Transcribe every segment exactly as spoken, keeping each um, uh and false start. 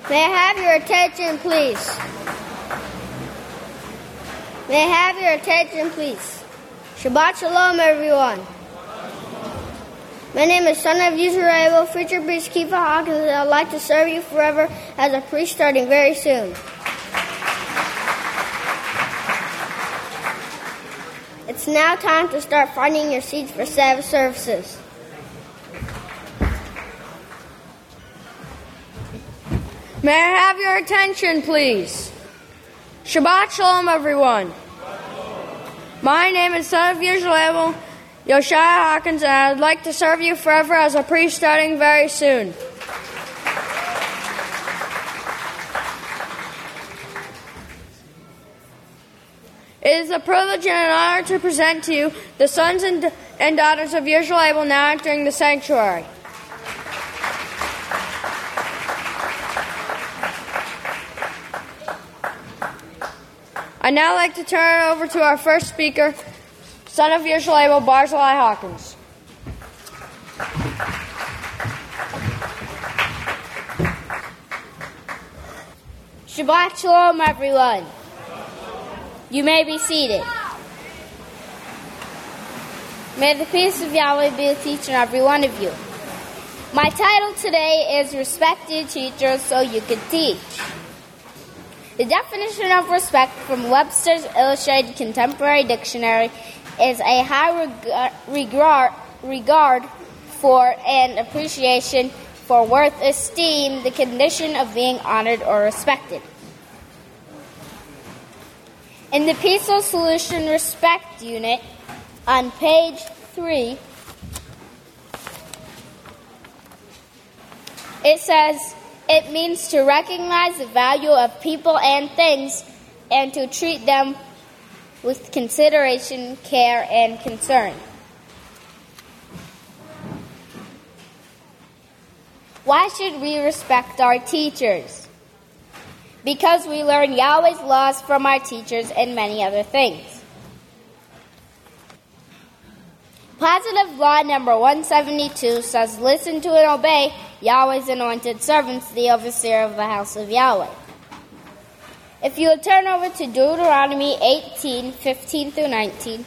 May I have your attention, please? May I have your attention, please? Shabbat Shalom, everyone. My name is Son of Yisrael, future priest Kiva Hawkins, and I'd like to serve you forever as a priest starting very soon. It's now time to start finding your seats for Sabbath services. May I have your attention, please? Shabbat Shalom, everyone. My name is Son of Yisrael, Yoshai Hawkins, and I'd like to serve you forever as a priest starting very soon. It is a privilege and an honor to present to you the sons and, and daughters of Yisrael now entering the sanctuary. I'd now like to turn it over to our first speaker, Son of Yisrael, Barzillai Hawkins. Shabbat Shalom, everyone. You may be seated. May the peace of Yahweh be with each and every one of you. My title today is Respected Teachers So You Can Teach. The definition of respect from Webster's Illustrated Contemporary Dictionary is a high reg- regard, regard for and appreciation for worth, esteem, the condition of being honored or respected. In the Peaceful Solution Respect Unit, on page three, it says, it means to recognize the value of people and things and to treat them with consideration, care, and concern. Why should we respect our teachers? Because we learn Yahweh's laws from our teachers and many other things. Positive law number one seventy-two says, listen to and obey Yahweh's anointed servants, the overseer of the house of Yahweh. If you would turn over to Deuteronomy eighteen, fifteen through nineteen.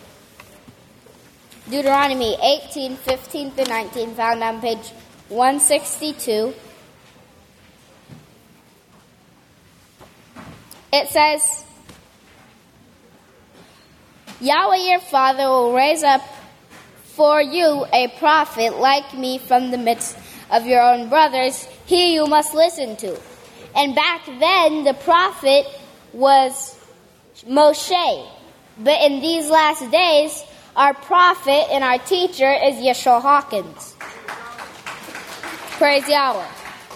Deuteronomy eighteen, fifteen through nineteen, found on page one sixty-two. It says, Yahweh your Father will raise up for you a prophet like me from the midst of your own brothers. He you must listen to. And back then, the prophet was Moshe. But in these last days, our prophet and our teacher is Yeshua Hawkins. Praise Yahweh.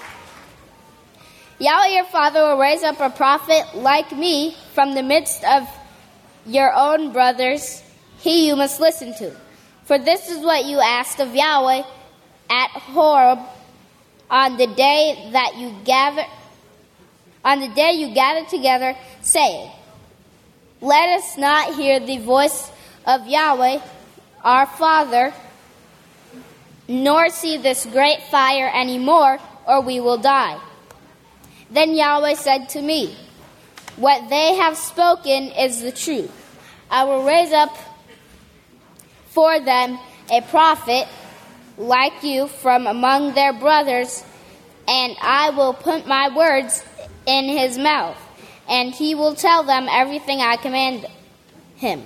Yahweh your Father will raise up a prophet like me from the midst of your own brothers. He you must listen to. For this is what you asked of Yahweh at Horeb on the day that you gather, on the day you gathered together, saying, let us not hear the voice of Yahweh, our Father, nor see this great fire anymore, or we will die. Then Yahweh said to me, what they have spoken is the truth. I will raise up for them a prophet like you from among their brothers, and I will put my words in his mouth, and he will tell them everything I command him.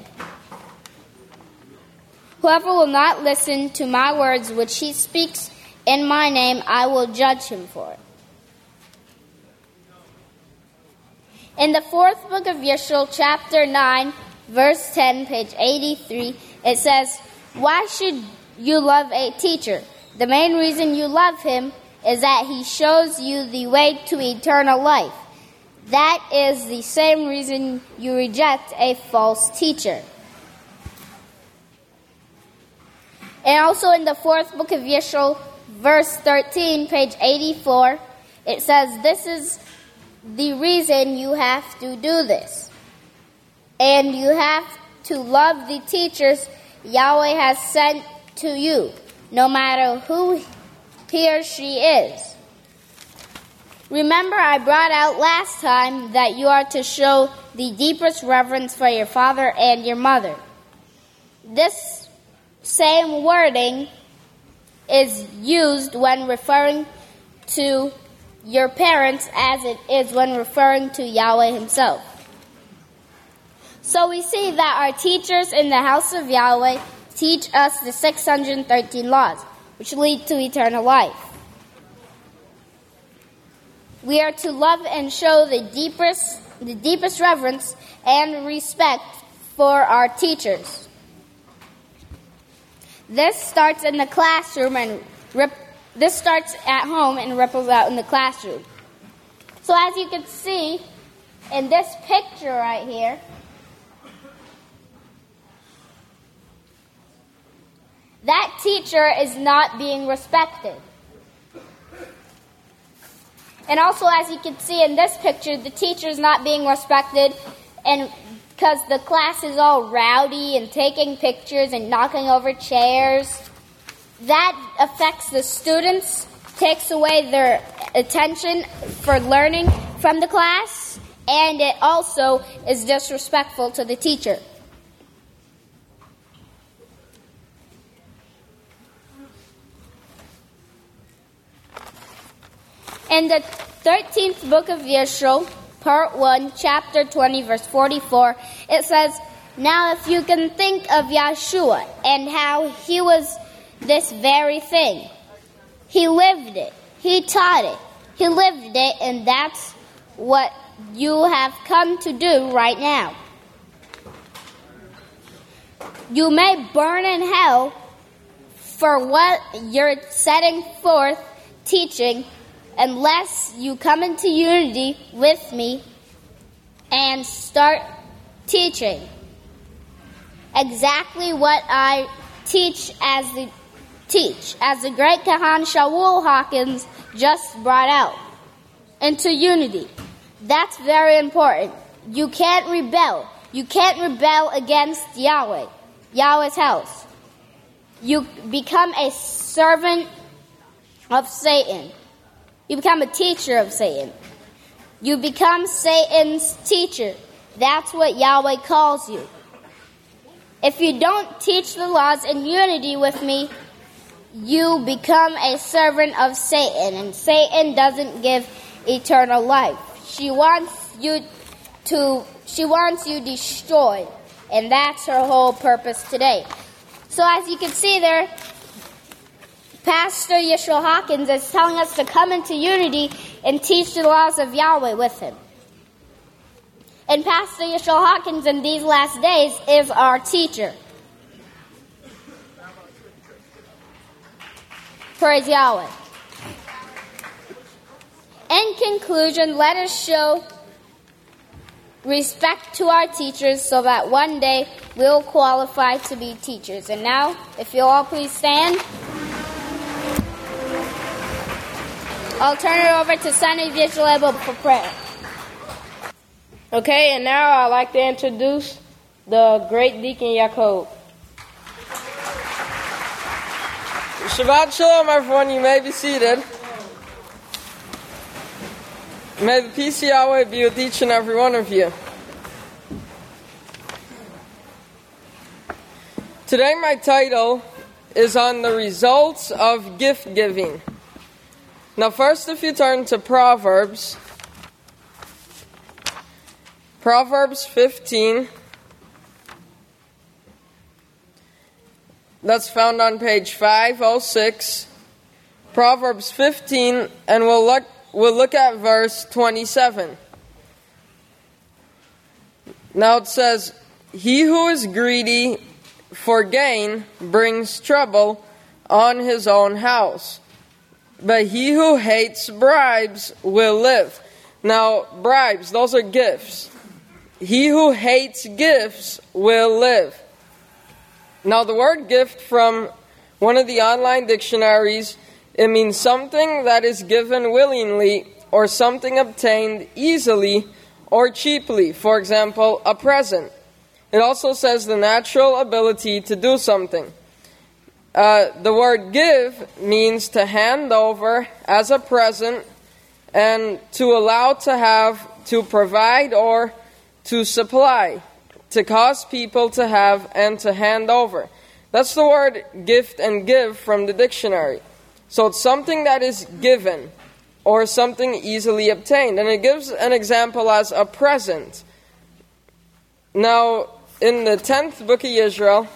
Whoever will not listen to my words which he speaks in my name, I will judge him for it. In the fourth book of Yeshua, chapter nine, verse ten, page eighty-three, it says, why should you love a teacher? The main reason you love him is that he shows you the way to eternal life. That is the same reason you reject a false teacher. And also in the fourth book of Yeshua, verse thirteen, page eighty-four, it says, this is the reason you have to do this. And you have to love the teachers Yahweh has sent to you, no matter who he or she is. Remember, I brought out last time that you are to show the deepest reverence for your father and your mother. This same wording is used when referring to your parents as it is when referring to Yahweh himself. So we see that our teachers in the house of Yahweh teach us the six hundred thirteen laws, which lead to eternal life. We are to love and show the deepest, the deepest reverence and respect for our teachers. This starts in the classroom and rip, this starts at home and ripples out in the classroom. So as you can see in this picture right here, that teacher is not being respected. And also, as you can see in this picture, the teacher is not being respected, and because the class is all rowdy and taking pictures and knocking over chairs, that affects the students, takes away their attention for learning from the class, and it also is disrespectful to the teacher. In the thirteenth book of Yeshua, part one, chapter twenty, verse forty-four, it says, "Now if you can think of Yeshua and how he was this very thing, he lived it, he taught it, he lived it, and that's what you have come to do right now. You may burn in hell for what you're setting forth teaching, unless you come into unity with me and start teaching exactly what I teach as the teach, as the great Kahan Shaul Hawkins just brought out, into unity." That's very important. You can't rebel. You can't rebel against Yahweh, Yahweh's house. You become a servant of Satan. You become a teacher of Satan. You become Satan's teacher. That's what Yahweh calls you. If you don't teach the laws in unity with me, you become a servant of Satan, and Satan doesn't give eternal life. She wants you to, she wants you destroyed, and that's her whole purpose today. So as you can see there, Pastor Yeshua Hawkins is telling us to come into unity and teach the laws of Yahweh with him. And Pastor Yeshua Hawkins in these last days is our teacher. Praise Yahweh. In conclusion, let us show respect to our teachers so that one day we'll qualify to be teachers. And now, if you'll all please stand, I'll turn it over to Son of Yeshua for prayer. Okay, and now I'd like to introduce the great Deacon Yaakov. Shabbat Shalom, everyone. You may be seated. May the peace of Yahweh be with each and every one of you. Today my title is on the results of gift giving. Now first, if you turn to Proverbs, Proverbs fifteen, that's found on page five oh six, Proverbs fifteen, and we'll look, we'll look at verse twenty-seven. Now it says, "He who is greedy for gain brings trouble on his own house, but he who hates bribes will live." Now, bribes, those are gifts. He who hates gifts will live. Now, the word gift from one of the online dictionaries, it means something that is given willingly or something obtained easily or cheaply. For example, a present. It also says the natural ability to do something. Uh, the word give means to hand over as a present and to allow to have, to provide or to supply, to cause people to have and to hand over. That's the word gift and give from the dictionary. So it's something that is given or something easily obtained. And it gives an example as a present. Now, in the tenth book of Israel,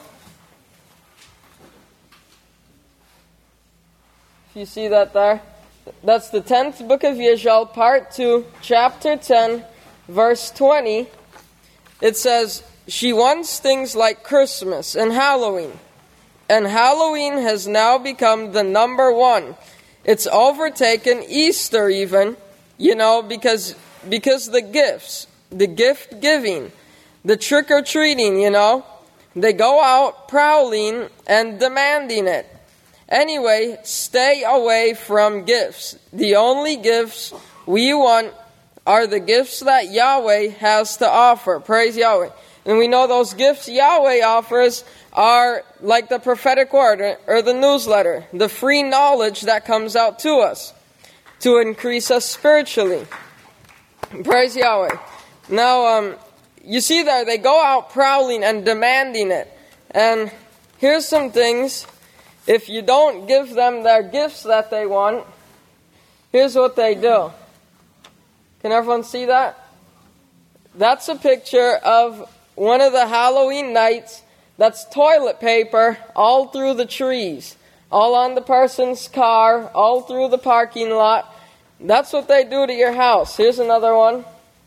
if you see that there, that's the tenth book of Israel, part two, chapter ten, verse twenty. It says, she wants things like Christmas and Halloween. And Halloween has now become the number one. It's overtaken Easter even, you know, because because the gifts, the gift giving, the trick-or-treating, you know, they go out prowling and demanding it. Anyway, stay away from gifts. The only gifts we want are the gifts that Yahweh has to offer. Praise Yahweh. And we know those gifts Yahweh offers are like the prophetic word or the newsletter, the free knowledge that comes out to us to increase us spiritually. Praise Yahweh. Now, um, you see there, they go out prowling and demanding it. And here's some things. If you don't give them their gifts that they want, here's what they do. Can everyone see that? That's a picture of one of the Halloween nights. That's toilet paper all through the trees, all on the person's car, all through the parking lot. That's what they do to your house. Here's another one.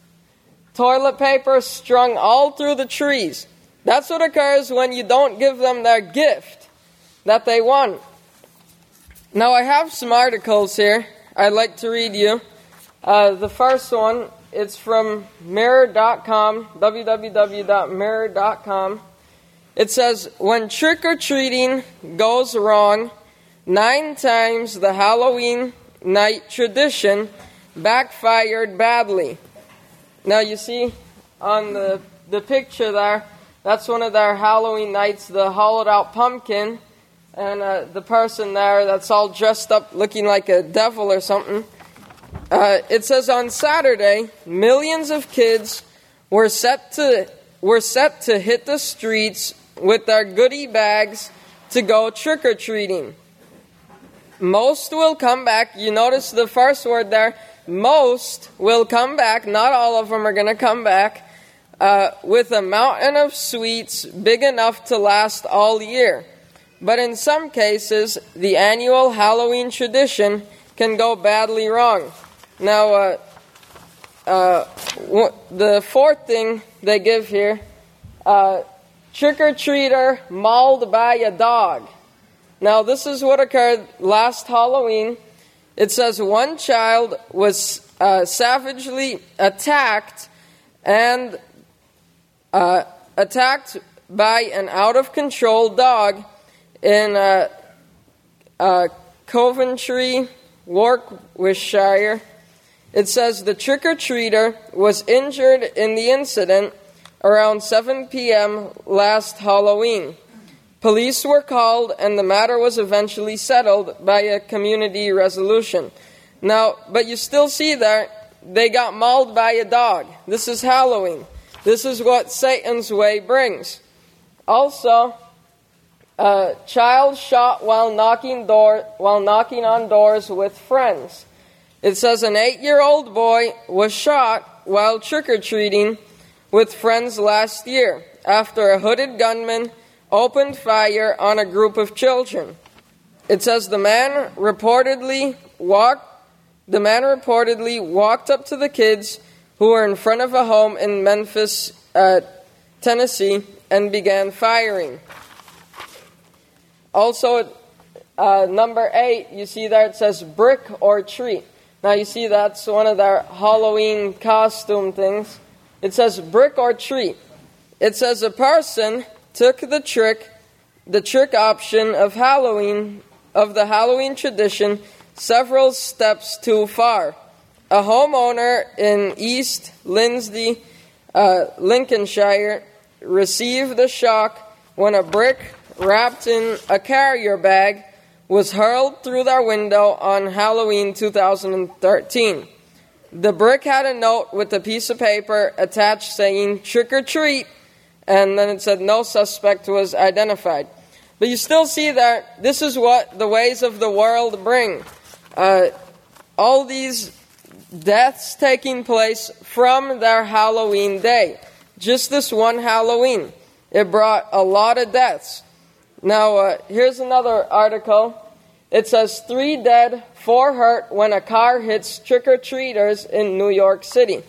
Toilet paper strung all through the trees. That's what occurs when you don't give them their gift that they want. Now I have some articles here I'd like to read you. Uh, the first one, it's from mirror dot com, w w w dot mirror dot com. It says, when trick-or-treating goes wrong, nine times the Halloween night tradition backfired badly. Now you see on the, the picture there, that's one of their Halloween nights, the hollowed-out pumpkin, and uh, the person there that's all dressed up looking like a devil or something. Uh, it says on Saturday, millions of kids were set to were set to hit the streets with their goodie bags to go trick-or-treating. Most will come back. You notice the first word there. Most will come back. Not all of them are going to come back. Uh, with a mountain of sweets big enough to last all year. But in some cases, the annual Halloween tradition can go badly wrong. Now, uh, uh, w- the fourth thing they give here, uh, trick-or-treater mauled by a dog. Now, this is what occurred last Halloween. It says one child was uh, savagely attacked and uh, attacked by an out-of-control dog in uh, uh, Coventry, Warwickshire. It says the trick-or-treater was injured in the incident around seven p.m. last Halloween. Police were called and the matter was eventually settled by a community resolution. Now, but you still see there, they got mauled by a dog. This is Halloween. This is what Satan's way brings. Also, a child shot while knocking door while knocking on doors with friends. It says an eight-year-old boy was shot while trick-or-treating with friends last year after a hooded gunman opened fire on a group of children. It says the man reportedly walked the man reportedly walked up to the kids who were in front of a home in Memphis, uh, Tennessee, and began firing. Also, uh, number eight, you see there it says brick or treat. Now you see that's one of their Halloween costume things. It says brick or treat. It says a person took the trick, the trick option of Halloween, of the Halloween tradition, several steps too far. A homeowner in East Lindsey, uh, Lincolnshire, received the shock when a brick wrapped in a carrier bag was hurled through their window on Halloween two thousand thirteen. The brick had a note with a piece of paper attached saying, "Trick or treat," and then it said no suspect was identified. But you still see that this is what the ways of the world bring. Uh, all these deaths taking place from their Halloween day. Just this one Halloween. It brought a lot of deaths. Now, uh, here's another article. It says, three dead, four hurt when a car hits trick-or-treaters in New York City.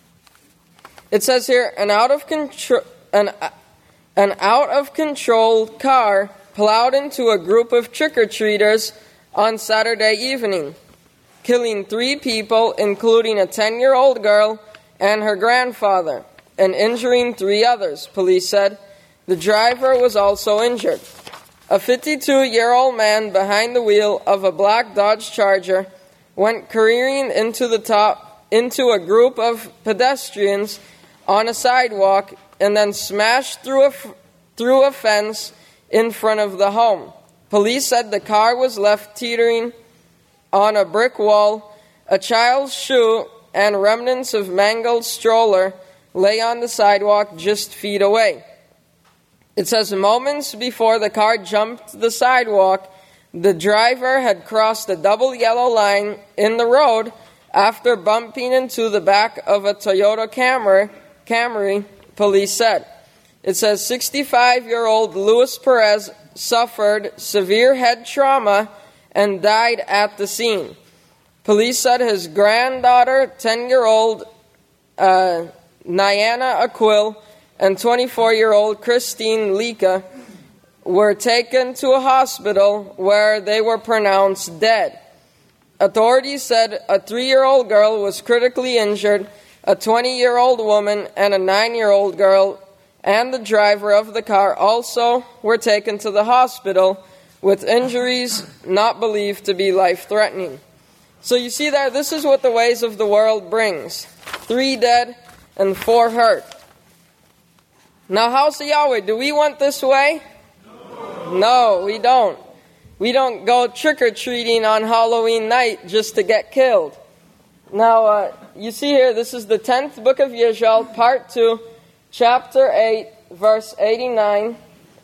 It says here, an out-of-control an, an out-of-control car plowed into a group of trick-or-treaters on Saturday evening, killing three people, including a ten-year-old girl and her grandfather, and injuring three others, police said. The driver was also injured. A fifty-two-year-old man behind the wheel of a black Dodge Charger went careering into the top into a group of pedestrians on a sidewalk and then smashed through a through a fence in front of the home. Police said the car was left teetering on a brick wall. A child's shoe and remnants of mangled stroller lay on the sidewalk just feet away. It says moments before the car jumped the sidewalk, the driver had crossed a double yellow line in the road after bumping into the back of a Toyota Camry, Camry, police said. It says sixty-five-year-old Luis Perez suffered severe head trauma and died at the scene. Police said his granddaughter, ten-year-old uh, Nyana Aquil, and twenty-four-year-old Christine Lika were taken to a hospital where they were pronounced dead. Authorities said a three-year-old girl was critically injured, a twenty-year-old woman and a nine-year-old girl and the driver of the car also were taken to the hospital with injuries not believed to be life-threatening. So you see there, this is what the ways of the world brings. Three dead and four hurt. Now, House of Yahweh, do we want this way? No, no we don't. We don't go trick-or-treating on Halloween night just to get killed. Now, uh, you see here, this is the tenth book of Yishal, part two, chapter eight, verse eighty-nine.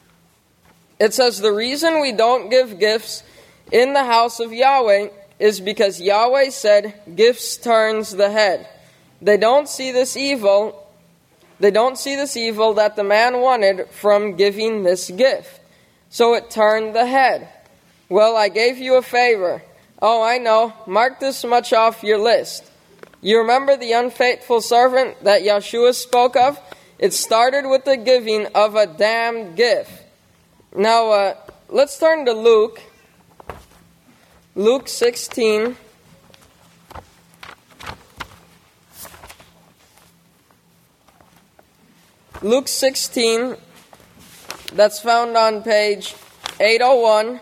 It says, the reason we don't give gifts in the house of Yahweh is because Yahweh said, gifts turns the head. They don't see this evil They don't see this evil that the man wanted from giving this gift. So it turned the head. Well, I gave you a favor. Oh, I know. Mark this much off your list. You remember the unfaithful servant that Yeshua spoke of? It started with the giving of a damned gift. Now, uh, let's turn to Luke. Luke sixteen. Luke sixteen, that's found on page eight oh one.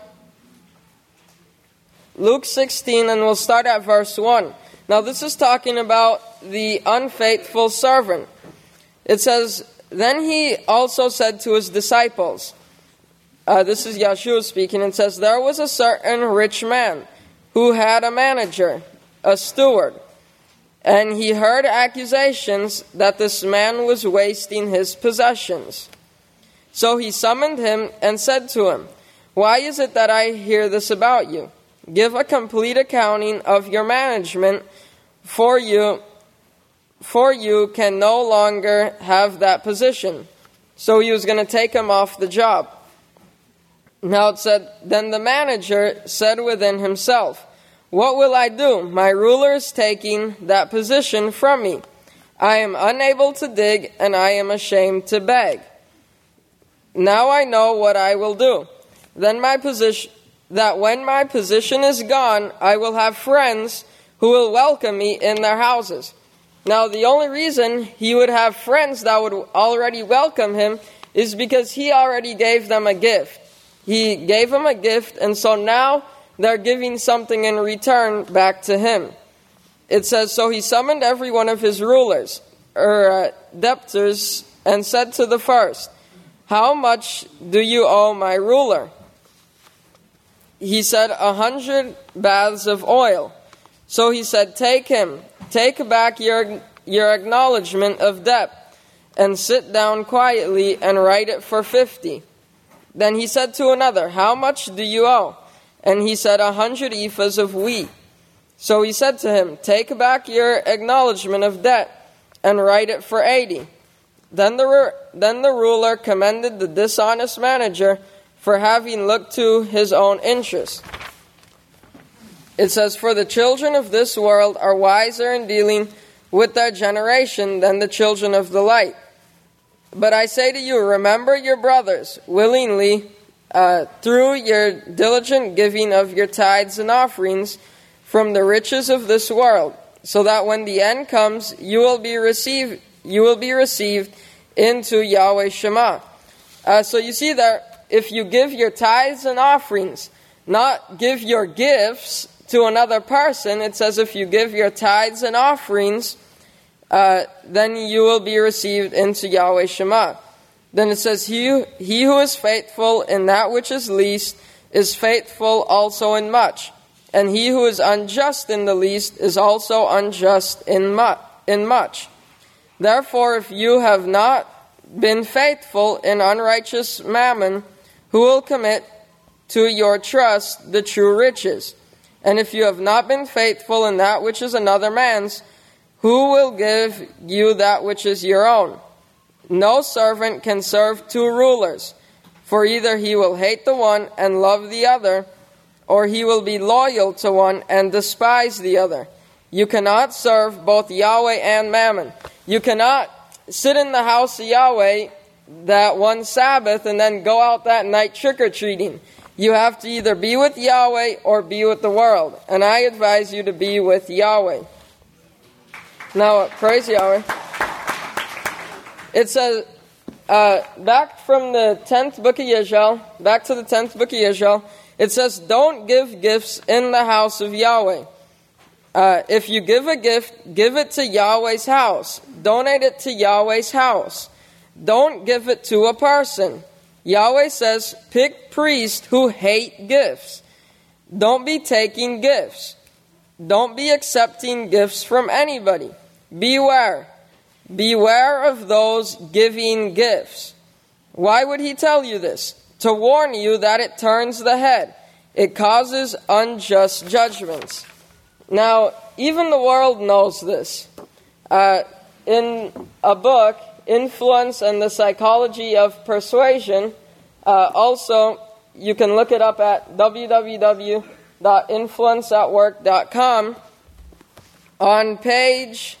Luke sixteen, and we'll start at verse one. Now this is talking about the unfaithful servant. It says, then he also said to his disciples, uh, this is Yeshua speaking, it says, there was a certain rich man who had a manager, a steward. And he heard accusations that this man was wasting his possessions. So he summoned him and said to him, why is it that I hear this about you? Give a complete accounting of your management, for you, for you can no longer have that position. So he was going to take him off the job. Now it said, then the manager said within himself, what will I do? My ruler is taking that position from me. I am unable to dig, and I am ashamed to beg. Now I know what I will do. Then my position, that when my position is gone, I will have friends who will welcome me in their houses. Now the only reason he would have friends that would already welcome him is because he already gave them a gift. He gave them a gift, and so now they're giving something in return back to him. It says, so he summoned every one of his rulers, or uh, debtors, and said to the first, how much do you owe my ruler? He said, a hundred baths of oil. So he said, take him, take back your, your acknowledgement of debt, and sit down quietly and write it for fifty. Then he said to another, how much do you owe? And he said, a hundred ephahs of wheat. So he said to him, take back your acknowledgement of debt, and write it for eighty. Then the, then the ruler commended the dishonest manager for having looked to his own interest. It says, for the children of this world are wiser in dealing with their generation than the children of the light. But I say to you, remember your brothers willingly uh, through your diligent giving of your tithes and offerings from the riches of this world, so that when the end comes, you will be received. You will be received into Yahweh Shema. Uh, so you see that if you give your tithes and offerings, not give your gifts to another person, it says if you give your tithes and offerings, uh, then you will be received into Yahweh Shema. Then it says, he, he who is faithful in that which is least is faithful also in much. And he who is unjust in the least is also unjust in mu- in much. Therefore, if you have not been faithful in unrighteous mammon, who will commit to your trust the true riches? And if you have not been faithful in that which is another man's, who will give you that which is your own? No servant can serve two rulers, for either he will hate the one and love the other, or he will be loyal to one and despise the other. You cannot serve both Yahweh and Mammon. You cannot sit in the house of Yahweh that one Sabbath and then go out that night trick-or-treating. You have to either be with Yahweh or be with the world. And I advise you to be with Yahweh. Now, praise Yahweh. It says, uh, back from the tenth book of Yisrael, back to the tenth book of Yisrael, it says, don't give gifts in the house of Yahweh. Uh, if you give a gift, give it to Yahweh's house. Donate it to Yahweh's house. Don't give it to a person. Yahweh says, pick priests who hate gifts. Don't be taking gifts. Don't be accepting gifts from anybody. Beware. Beware of those giving gifts. Why would he tell you this? To warn you that it turns the head. It causes unjust judgments. Now, even the world knows this. Uh, in a book, Influence and the Psychology of Persuasion, uh, also, you can look it up at w w w dot influence at work dot com. On page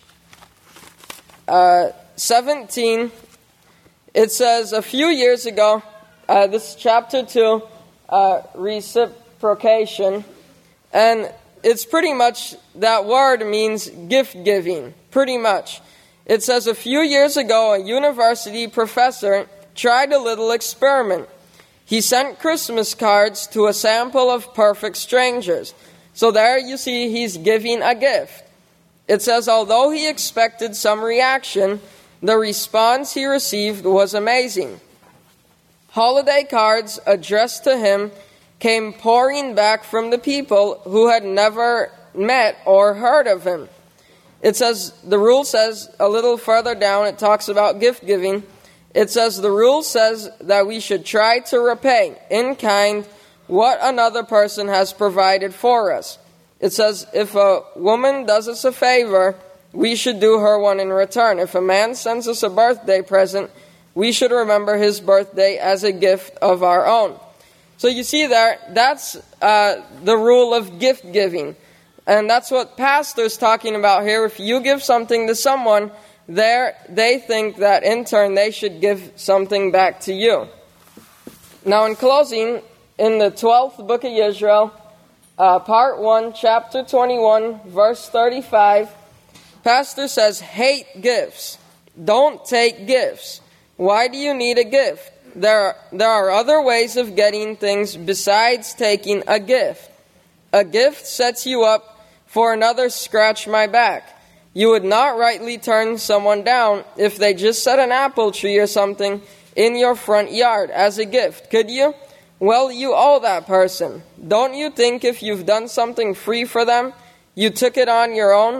uh, seventeen, it says, a few years ago, uh, this is chapter two, uh, reciprocation, and it's pretty much, that word means gift giving, pretty much. It says, a few years ago, a university professor tried a little experiment. He sent Christmas cards to a sample of perfect strangers. So there you see he's giving a gift. It says, although he expected some reaction, the response he received was amazing. Holiday cards addressed to him came pouring back from the people who had never met or heard of him. It says, the rule says, a little further down, it talks about gift giving. It says, the rule says that we should try to repay in kind what another person has provided for us. It says, if a woman does us a favor, we should do her one in return. If a man sends us a birthday present, we should remember his birthday as a gift of our own. So you see there, that's uh, the rule of gift giving. And that's what pastor's talking about here. If you give something to someone, there they think that in turn they should give something back to you. Now in closing, in the twelfth book of Israel, uh, part one, chapter twenty-one, verse thirty-five, pastor says, hate gifts. Don't take gifts. Why do you need a gift? There, there are other ways of getting things besides taking a gift. A gift sets you up for another scratch my back. You would not rightly turn someone down if they just set an apple tree or something in your front yard as a gift, could you? Well, you owe that person. Don't you think if you've done something free for them, you took it on your own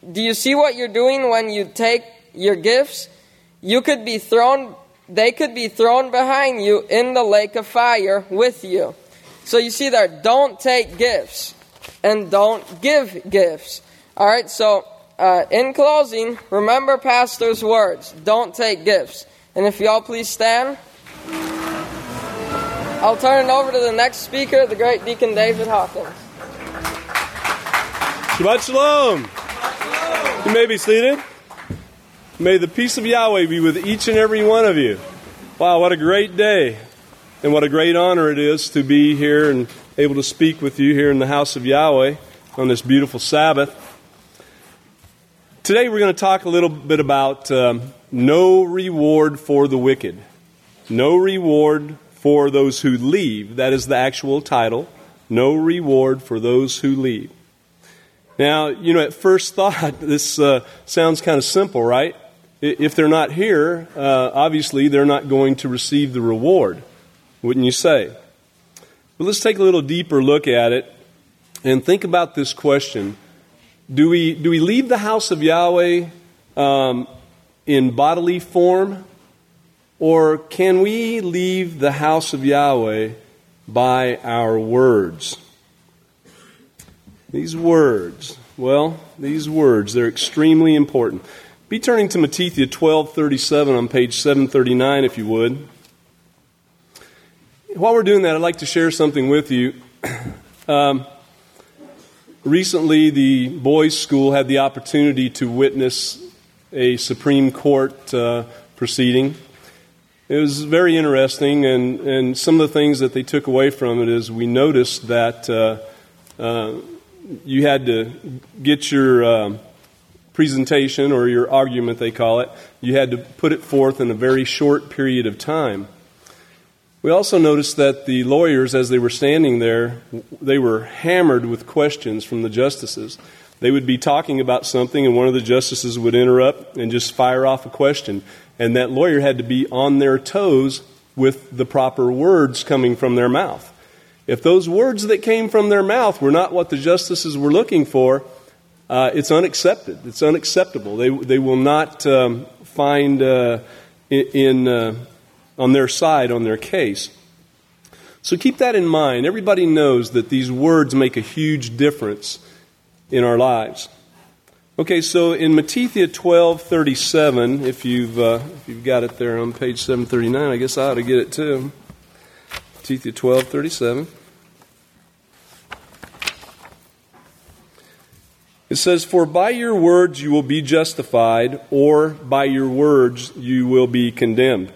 do you see what you're doing when you take your gifts? You could be thrown, they could be thrown behind you in the lake of fire with you. So you see there, don't take gifts and don't give gifts. All right, so uh, in closing, remember Pastor's words. Don't take gifts. And if y'all please stand, I'll turn it over to the next speaker, the great Deacon David Hawkins. Shabbat Shalom. You may be seated. May the peace of Yahweh be with each and every one of you. Wow, what a great day. And what a great honor it is to be here and able to speak with you here in the house of Yahweh on this beautiful Sabbath. Today we're going to talk a little bit about um, no reward for the wicked. No reward for those who leave. That is the actual title. No reward for those who leave. Now, you know, at first thought, this uh, sounds kind of simple, right? If they're not here, uh, obviously they're not going to receive the reward, wouldn't you say? But let's take a little deeper look at it and think about this question. Do we do we leave the house of Yahweh um, in bodily form, or can we leave the house of Yahweh by our words? These words, well, these words, they're extremely important. Be turning to Matthew twelve thirty-seven on page seven thirty-nine, if you would. While we're doing that, I'd like to share something with you. Um, recently, the boys' school had the opportunity to witness a Supreme Court uh, proceeding. It was very interesting, and, and some of the things that they took away from it is we noticed that uh, uh, you had to get your uh, presentation or your argument, they call it, you had to put it forth in a very short period of time. We also noticed that the lawyers, as they were standing there, they were hammered with questions from the justices. They would be talking about something, and one of the justices would interrupt and just fire off a question. And that lawyer had to be on their toes with the proper words coming from their mouth. If those words that came from their mouth were not what the justices were looking for, uh, it's unaccepted. It's unacceptable. They they will not um, find uh, in uh, on their side, on their case. So keep that in mind. Everybody knows that these words make a huge difference in our lives. Okay, so in Matthew twelve thirty-seven, if you've uh, if you've got it there on page seven thirty-nine, I guess I ought to get it too. Matthew twelve thirty-seven. It says, "For by your words you will be justified, or by your words you will be condemned."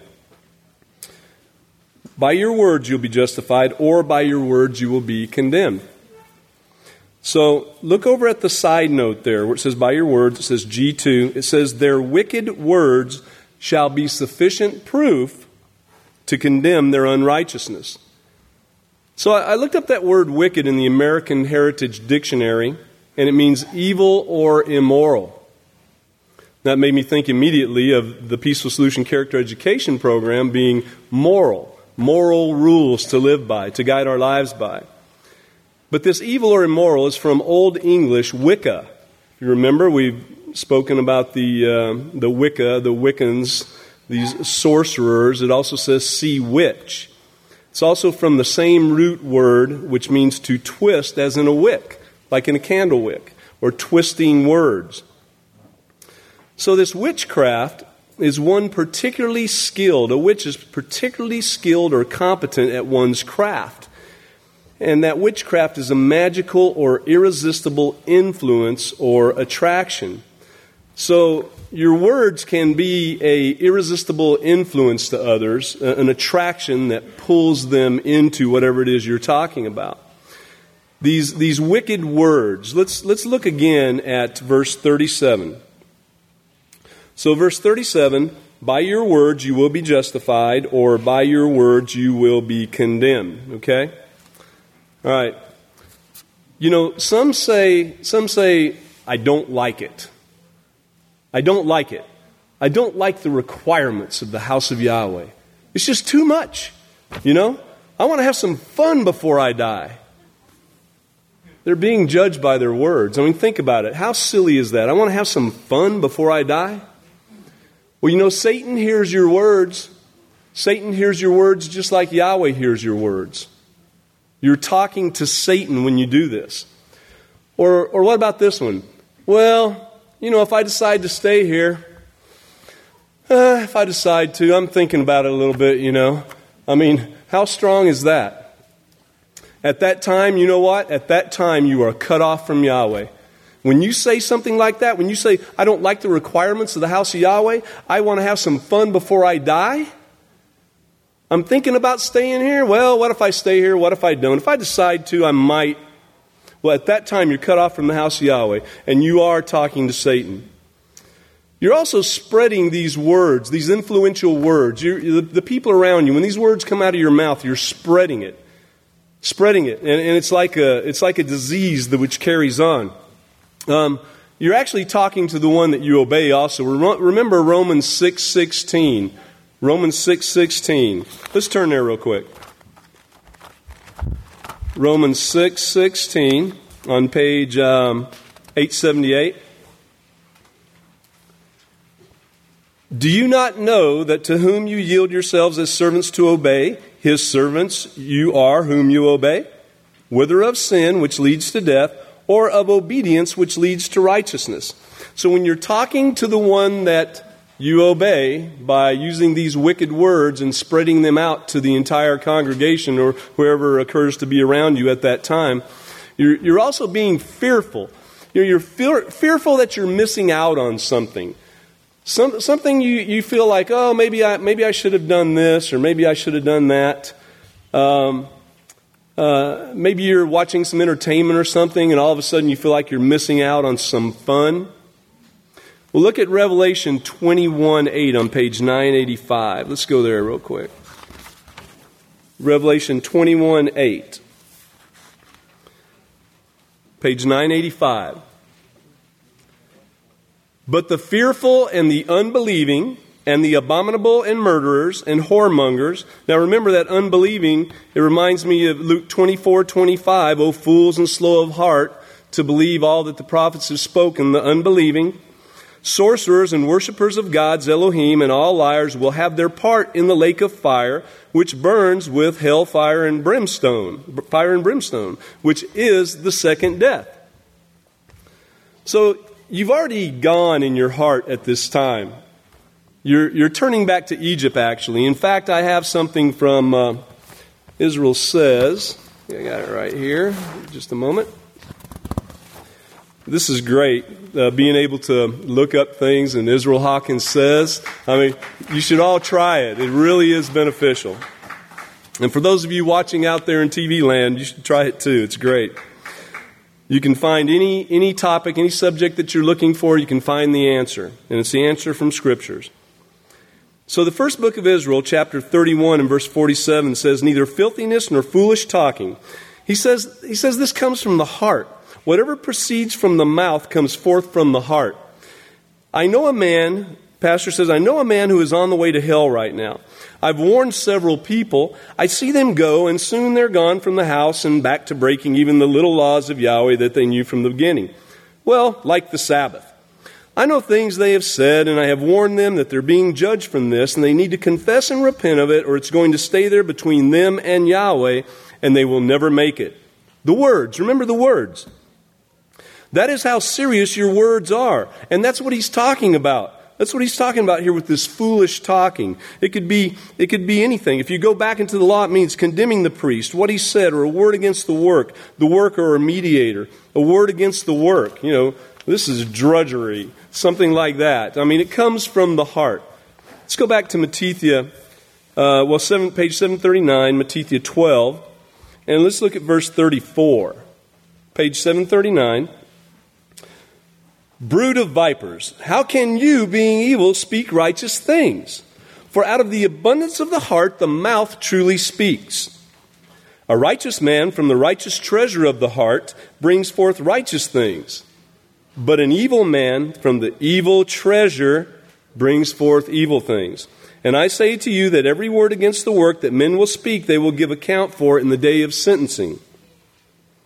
By your words you'll be justified, or by your words you will be condemned. So look over at the side note there where it says by your words, it says G two. It says their wicked words shall be sufficient proof to condemn their unrighteousness. So I looked up that word wicked in the American Heritage Dictionary, and it means evil or immoral. That made me think immediately of the Peaceful Solution Character Education Program being moral, moral rules to live by, to guide our lives by. But this evil or immoral is from Old English Wicca. If you remember, we've spoken about the uh, the Wicca, the Wiccans, these sorcerers. It also says sea witch. It's also from the same root word, which means to twist, as in a wick, like in a candle wick, or twisting words. So this witchcraft is one particularly skilled. A witch is particularly skilled or competent at one's craft. And that witchcraft is a magical or irresistible influence or attraction. So your words can be an irresistible influence to others, an attraction that pulls them into whatever it is you're talking about. These these wicked words. Let's let's look again at verse thirty-seven. So verse thirty-seven, by your words you will be justified, or by your words you will be condemned. Okay? All right. You know, some say some say I don't like it. I don't like it. I don't like the requirements of the house of Yahweh. It's just too much. You know? I want to have some fun before I die. They're being judged by their words. I mean, think about it. How silly is that? I want to have some fun before I die. Well, you know, Satan hears your words. Satan hears your words just like Yahweh hears your words. You're talking to Satan when you do this. Or, or what about this one? Well, you know, if I decide to stay here, uh, if I decide to, I'm thinking about it a little bit, you know. I mean, how strong is that? At that time, you know what? At that time, you are cut off from Yahweh. When you say something like that, when you say, I don't like the requirements of the house of Yahweh, I want to have some fun before I die, I'm thinking about staying here. Well, what if I stay here? What if I don't? If I decide to, I might. Well, at that time, you're cut off from the house of Yahweh, and you are talking to Satan. You're also spreading these words, these influential words. You're, the, the people around you, when these words come out of your mouth, you're spreading it. Spreading it. And, and it's like a it's like a disease that which carries on. Um, you're actually talking to the one that you obey also. Remember Romans six sixteen. Romans six sixteen. Let's turn there real quick. Romans six sixteen on page um, eight seventy-eight. Do you not know that to whom you yield yourselves as servants to obey, his servants you are whom you obey? Whether of sin, which leads to death, or of obedience, which leads to righteousness. So when you're talking to the one that you obey by using these wicked words and spreading them out to the entire congregation or whoever occurs to be around you at that time, you're, you're also being fearful. You're, you're fear, fearful that you're missing out on something. Some, something you, you feel like, oh, maybe I maybe I should have done this or maybe I should have done that. Um, uh, maybe you're watching some entertainment or something and all of a sudden you feel like you're missing out on some fun. Well, look at Revelation twenty-one eight on page nine eighty-five. Let's go there real quick. Revelation twenty-one eight. Page nine eighty-five. But the fearful and the unbelieving and the abominable and murderers and whoremongers. Now remember that unbelieving, it reminds me of Luke twenty-four twenty-five. O fools and slow of heart to believe all that the prophets have spoken. The unbelieving. Sorcerers and worshippers of gods, Elohim, and all liars will have their part in the lake of fire, which burns with hellfire and brimstone, fire and brimstone, which is the second death. So you've already gone in your heart at this time. You're, you're turning back to Egypt, actually. In fact, I have something from uh, Israel Says. I got it right here. Just a moment. This is great, uh, being able to look up things in Israel Hawkins Says. I mean, you should all try it. It really is beneficial. And for those of you watching out there in T V land, you should try it too. It's great. You can find any any topic, any subject that you're looking for, you can find the answer. And it's the answer from Scriptures. So the first book of Israel, chapter thirty-one and verse forty-seven says, neither filthiness nor foolish talking. He says, he says this comes from the heart. Whatever proceeds from the mouth comes forth from the heart. I know a man, Pastor says, I know a man who is on the way to hell right now. I've warned several people. I see them go, and soon they're gone from the house and back to breaking even the little laws of Yahweh that they knew from the beginning. Well, like the Sabbath. I know things they have said, and I have warned them that they're being judged from this, and they need to confess and repent of it, or it's going to stay there between them and Yahweh, and they will never make it. The words, remember the words. That is how serious your words are. And that's what he's talking about. That's what he's talking about here with this foolish talking. It could be it could be anything. If you go back into the law, it means condemning the priest, what he said, or a word against the work, the worker or a mediator, a word against the work. You know, this is drudgery, something like that. I mean, it comes from the heart. Let's go back to Matithia, uh, well, seven, page seven thirty-nine, Matithia twelve, and let's look at verse thirty-four. Page seven thirty-nine. Brood of vipers, how can you, being evil, speak righteous things? For out of the abundance of the heart, the mouth truly speaks. A righteous man from the righteous treasure of the heart brings forth righteous things. But an evil man from the evil treasure brings forth evil things. And I say to you that every word against the work that men will speak, they will give account for in the day of sentencing.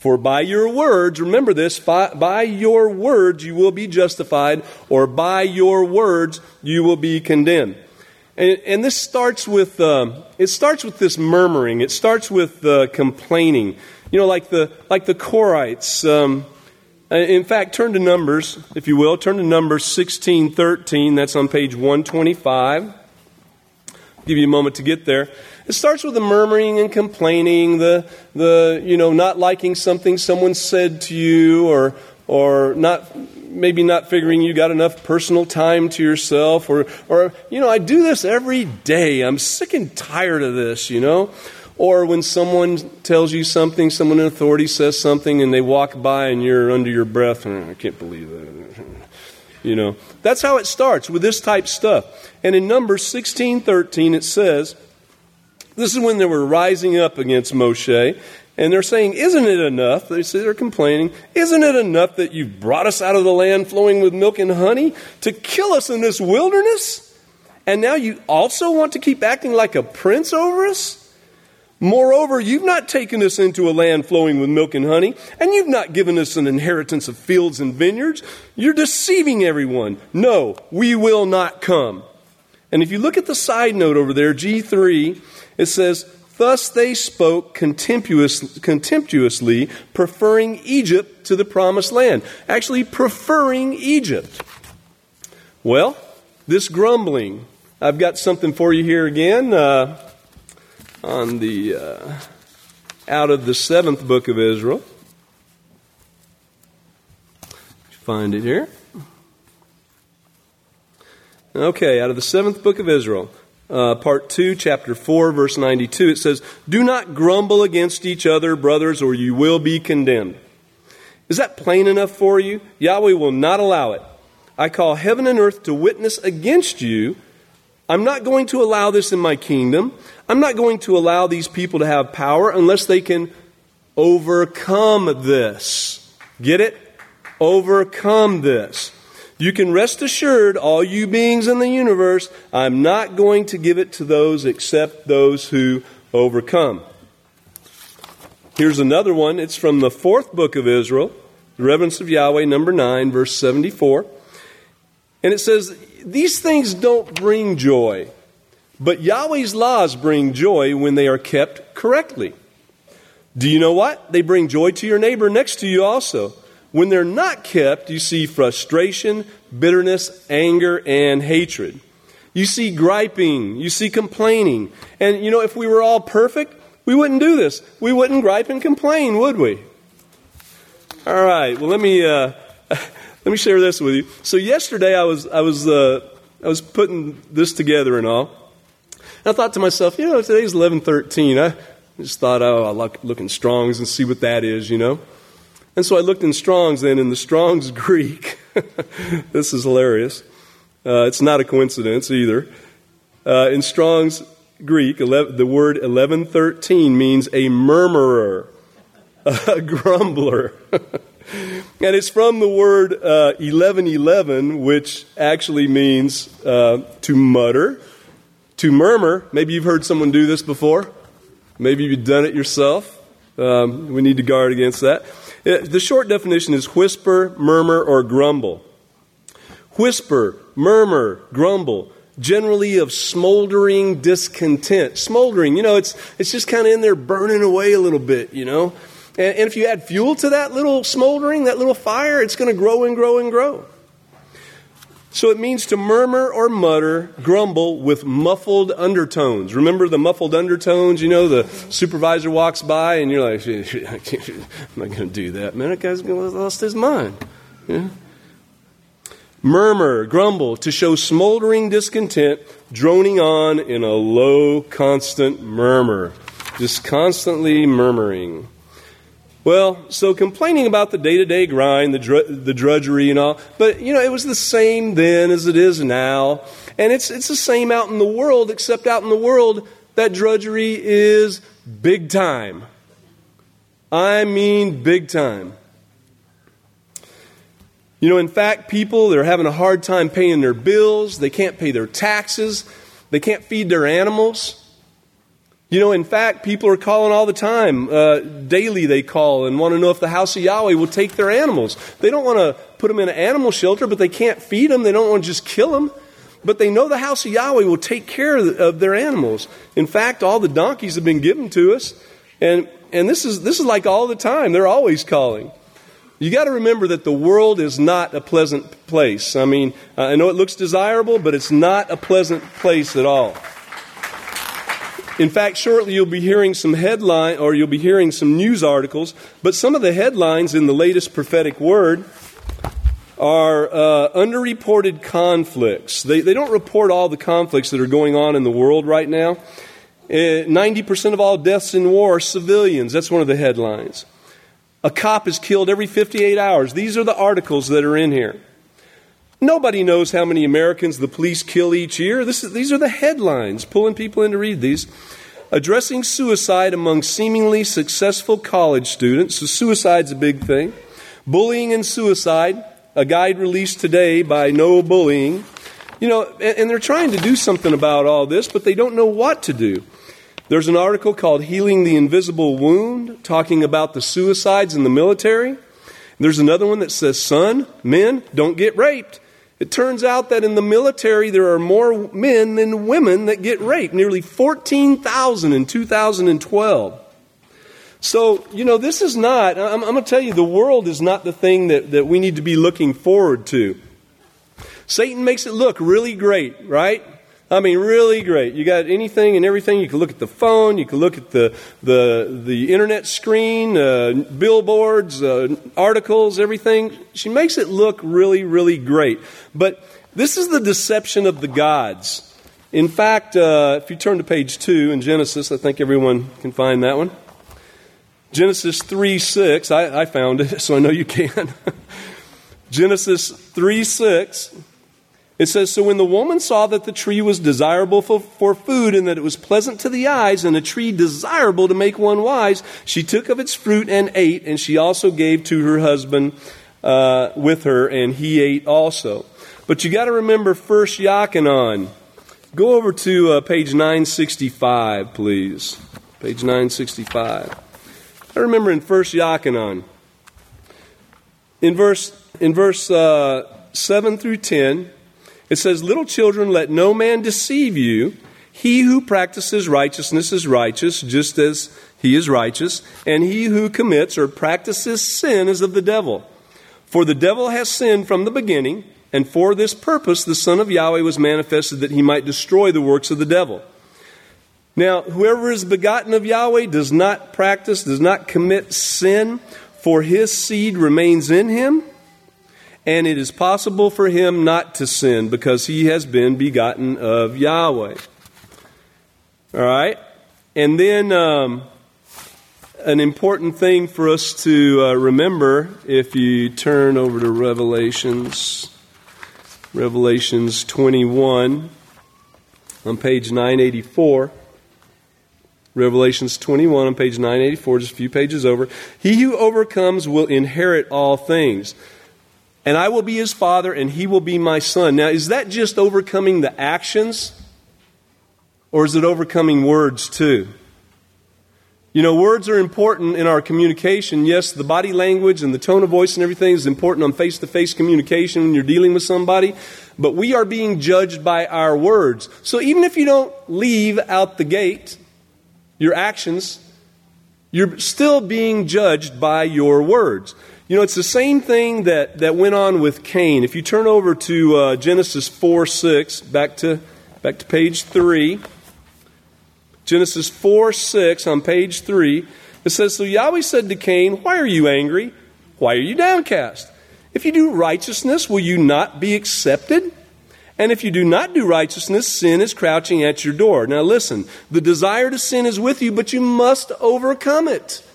For by your words, remember this, by, by your words you will be justified, or by your words you will be condemned. And, and this starts with, um, it starts with this murmuring. It starts with uh, complaining. You know, like the, like the Korites. Um, in fact, turn to Numbers, if you will. Turn to Numbers sixteen thirteen. That's on page one twenty-five. I'll give you a moment to get there. It starts with the murmuring and complaining, the, the you know, not liking something someone said to you, or or not maybe not figuring you got enough personal time to yourself, or, or you know, I do this every day. I'm sick and tired of this, you know. Or when someone tells you something, someone in authority says something, and they walk by and you're under your breath, oh, I can't believe that. You know, that's how it starts with this type stuff. And in Numbers sixteen thirteen, it says, this is when they were rising up against Moshe, and they're saying, isn't it enough? They say they're complaining. Isn't it enough that you've brought us out of the land flowing with milk and honey to kill us in this wilderness? And now you also want to keep acting like a prince over us? Moreover, you've not taken us into a land flowing with milk and honey, and you've not given us an inheritance of fields and vineyards. You're deceiving everyone. No, we will not come. And if you look at the side note over there, G three, it says, thus they spoke contemptuous, contemptuously, preferring Egypt to the promised land. Actually, preferring Egypt. Well, this grumbling, I've got something for you here again. Uh, on the, uh, out of the seventh book of Israel. Find it here. Okay, out of the seventh book of Israel, uh, part two, chapter four, verse ninety-two, it says, do not grumble against each other, brothers, or you will be condemned. Is that plain enough for you? Yahweh will not allow it. I call heaven and earth to witness against you. I'm not going to allow this in my kingdom. I'm not going to allow these people to have power unless they can overcome this. Get it? Overcome this. You can rest assured, all you beings in the universe, I'm not going to give it to those except those who overcome. Here's another one. It's from the fourth book of Israel, the Reverence of Yahweh, number nine, verse seventy-four. And it says, these things don't bring joy, but Yahweh's laws bring joy when they are kept correctly. Do you know what? They bring joy to your neighbor next to you also. When they're not kept, you see frustration, bitterness, anger, and hatred. You see griping, you see complaining. And you know, if we were all perfect, we wouldn't do this. We wouldn't gripe and complain, would we? All right, well, let me... Uh, Let me share this with you. So yesterday I was I was uh, I was putting this together and all. And I thought to myself, you know, today's eleven thirteen. I just thought, oh, I'll look, look in Strong's and see what that is, you know. And so I looked in Strong's, and in the Strong's Greek, this is hilarious. Uh, it's not a coincidence either. Uh, in Strong's Greek, eleven, the word eleven thirteen means a murmurer, a grumbler. And it's from the word uh, eleven eleven, which actually means uh, to mutter, to murmur. Maybe you've heard someone do this before. Maybe you've done it yourself. Um, we need to guard against that. It, the short definition is whisper, murmur, or grumble. Whisper, murmur, grumble, generally of smoldering discontent. Smoldering, you know, it's it's just kind of in there burning away a little bit, you know. And if you add fuel to that little smoldering, that little fire, it's going to grow and grow and grow. So it means to murmur or mutter, grumble with muffled undertones. Remember the muffled undertones? You know, the supervisor walks by and you're like, I'm not going to do that. Man, that guy's lost his mind. Yeah. Murmur, grumble, to show smoldering discontent, droning on in a low, constant murmur. Just constantly murmuring. Well, so complaining about the day-to-day grind, the dr- the drudgery and all, but, you know, it was the same then as it is now. And it's it's the same out in the world, except out in the world, that drudgery is big time. I mean big time. You know, in fact, people, they're having a hard time paying their bills. They can't pay their taxes. They can't feed their animals. You know, in fact, people are calling all the time. Uh, daily they call and want to know if the house of Yahweh will take their animals. They don't want to put them in an animal shelter, but they can't feed them. They don't want to just kill them. But they know the house of Yahweh will take care of, the, of their animals. In fact, all the donkeys have been given to us. And and this is this is like all the time. They're always calling. You got to remember that the world is not a pleasant place. I mean, I know it looks desirable, but it's not a pleasant place at all. In fact, shortly you'll be hearing some headline, or you'll be hearing some news articles, but some of the headlines in the latest prophetic word are uh, underreported conflicts. They, they don't report all the conflicts that are going on in the world right now. Uh, ninety percent of all deaths in war are civilians. That's one of the headlines. A cop is killed every fifty-eight hours. These are the articles that are in here. Nobody knows how many Americans the police kill each year. This is, these are the headlines, pulling people in to read these. Addressing suicide among seemingly successful college students. So suicide's a big thing. Bullying and suicide, a guide released today by No Bullying. You know, and, and they're trying to do something about all this, but they don't know what to do. There's an article called Healing the Invisible Wound, talking about the suicides in the military. There's another one that says, son, men, don't get raped. It turns out that in the military, there are more men than women that get raped, nearly fourteen thousand in two thousand twelve. So, you know, this is not, I'm, I'm going to tell you, the world is not the thing that, that we need to be looking forward to. Satan makes it look really great, right? I mean, really great. You got anything and everything. You can look at the phone. You can look at the the, the internet screen, uh, billboards, uh, articles, everything. She makes it look really, really great. But this is the deception of the gods. In fact, uh, if you turn to page two in Genesis, I think everyone can find that one. Genesis three six. I, I found it, so I know you can. Genesis three six. It says, so when the woman saw that the tree was desirable for, for food and that it was pleasant to the eyes and a tree desirable to make one wise, she took of its fruit and ate, and she also gave to her husband uh, with her, and he ate also. But you got to remember First Yochanan. Go over to uh, page nine sixty-five, please. Page nine sixty-five. I remember in First Yochanan, in verse in verse uh, seven through ten. It says, little children, let no man deceive you. He who practices righteousness is righteous, just as he is righteous. And he who commits or practices sin is of the devil. For the devil has sinned from the beginning, and for this purpose the Son of Yahweh was manifested, that he might destroy the works of the devil. Now, whoever is begotten of Yahweh does not practice, does not commit sin, for his seed remains in him. And it is possible for him not to sin because he has been begotten of Yahweh. All right? And then um, an important thing for us to uh, remember, if you turn over to Revelations, Revelations twenty-one on page nine eighty-four. Revelations twenty-one on page nine eighty-four, just a few pages over. He who overcomes will inherit all things. And I will be his father, and he will be my son. Now, is that just overcoming the actions? Or is it overcoming words too? You know, words are important in our communication. Yes, the body language and the tone of voice and everything is important on face-to-face communication when you're dealing with somebody. But we are being judged by our words. So even if you don't leave out the gate, your actions, you're still being judged by your words. You know, it's the same thing that, that went on with Cain. If you turn over to uh, Genesis four six, back to back to page three. Genesis four six on page three. It says, so Yahweh said to Cain, why are you angry? Why are you downcast? If you do righteousness, will you not be accepted? And if you do not do righteousness, sin is crouching at your door. Now listen, the desire to sin is with you, but you must overcome it.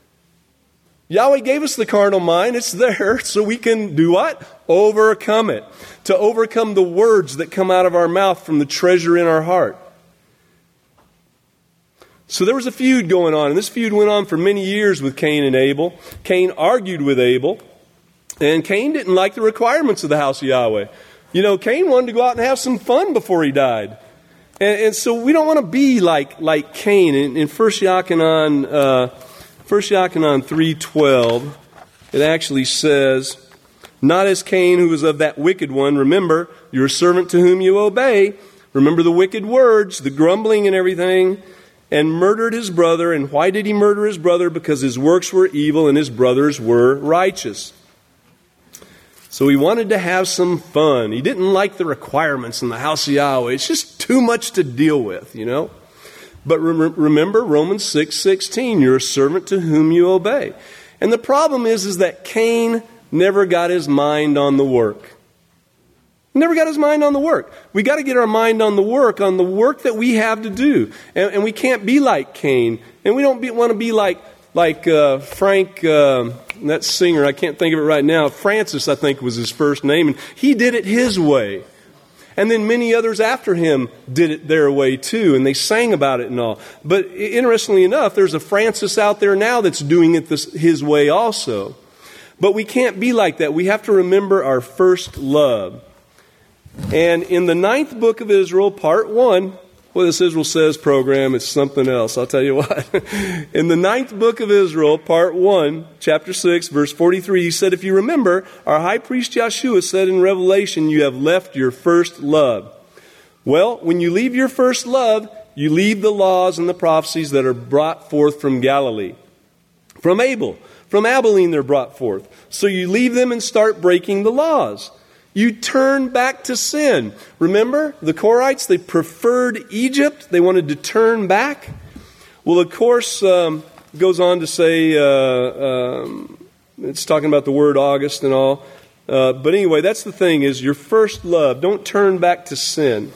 Yahweh gave us the carnal mind. It's there so we can do what? Overcome it. To overcome the words that come out of our mouth from the treasure in our heart. So there was a feud going on, and this feud went on for many years with Cain and Abel. Cain argued with Abel, and Cain didn't like the requirements of the house of Yahweh. You know, Cain wanted to go out and have some fun before he died. And, and so we don't want to be like like Cain. In, in First Yochanan, uh, First Yochanan three twelve, it actually says, "Not as Cain, who was of that wicked one. Remember, you're a servant to whom you obey. Remember the wicked words, the grumbling and everything, and murdered his brother." And why did he murder his brother? Because his works were evil and his brothers were righteous. So he wanted to have some fun. He didn't like the requirements in the house of Yahweh. It's just too much to deal with, you know. But re- remember Romans six sixteen, you're a servant to whom you obey. And the problem is, is that Cain never got his mind on the work. Never got his mind on the work. We got to get our mind on the work, on the work that we have to do. And, and we can't be like Cain. And we don't be, want to be like like uh, Frank, uh, that singer, I can't think of it right now. Francis, I think, was his first name. And he did it his way. And then many others after him did it their way too. And they sang about it and all. But interestingly enough, there's a Francis out there now that's doing it this, his way also. But we can't be like that. We have to remember our first love. And in the ninth book of Israel, part one, well, this Israel Says program, it's something else, I'll tell you what. In the ninth book of Israel, part one, chapter six, verse forty-three, he said, "If you remember, our high priest Yeshua said in Revelation, you have left your first love." Well, when you leave your first love, you leave the laws and the prophecies that are brought forth from Galilee. From Abel, from Abilene they're brought forth. So you leave them and start breaking the laws. You turn back to sin. Remember, the Korites, they preferred Egypt. They wanted to turn back. Well, of course, um, goes on to say, uh, um, it's talking about the word August and all. Uh, but anyway, that's the thing, is your first love. Don't turn back to sin.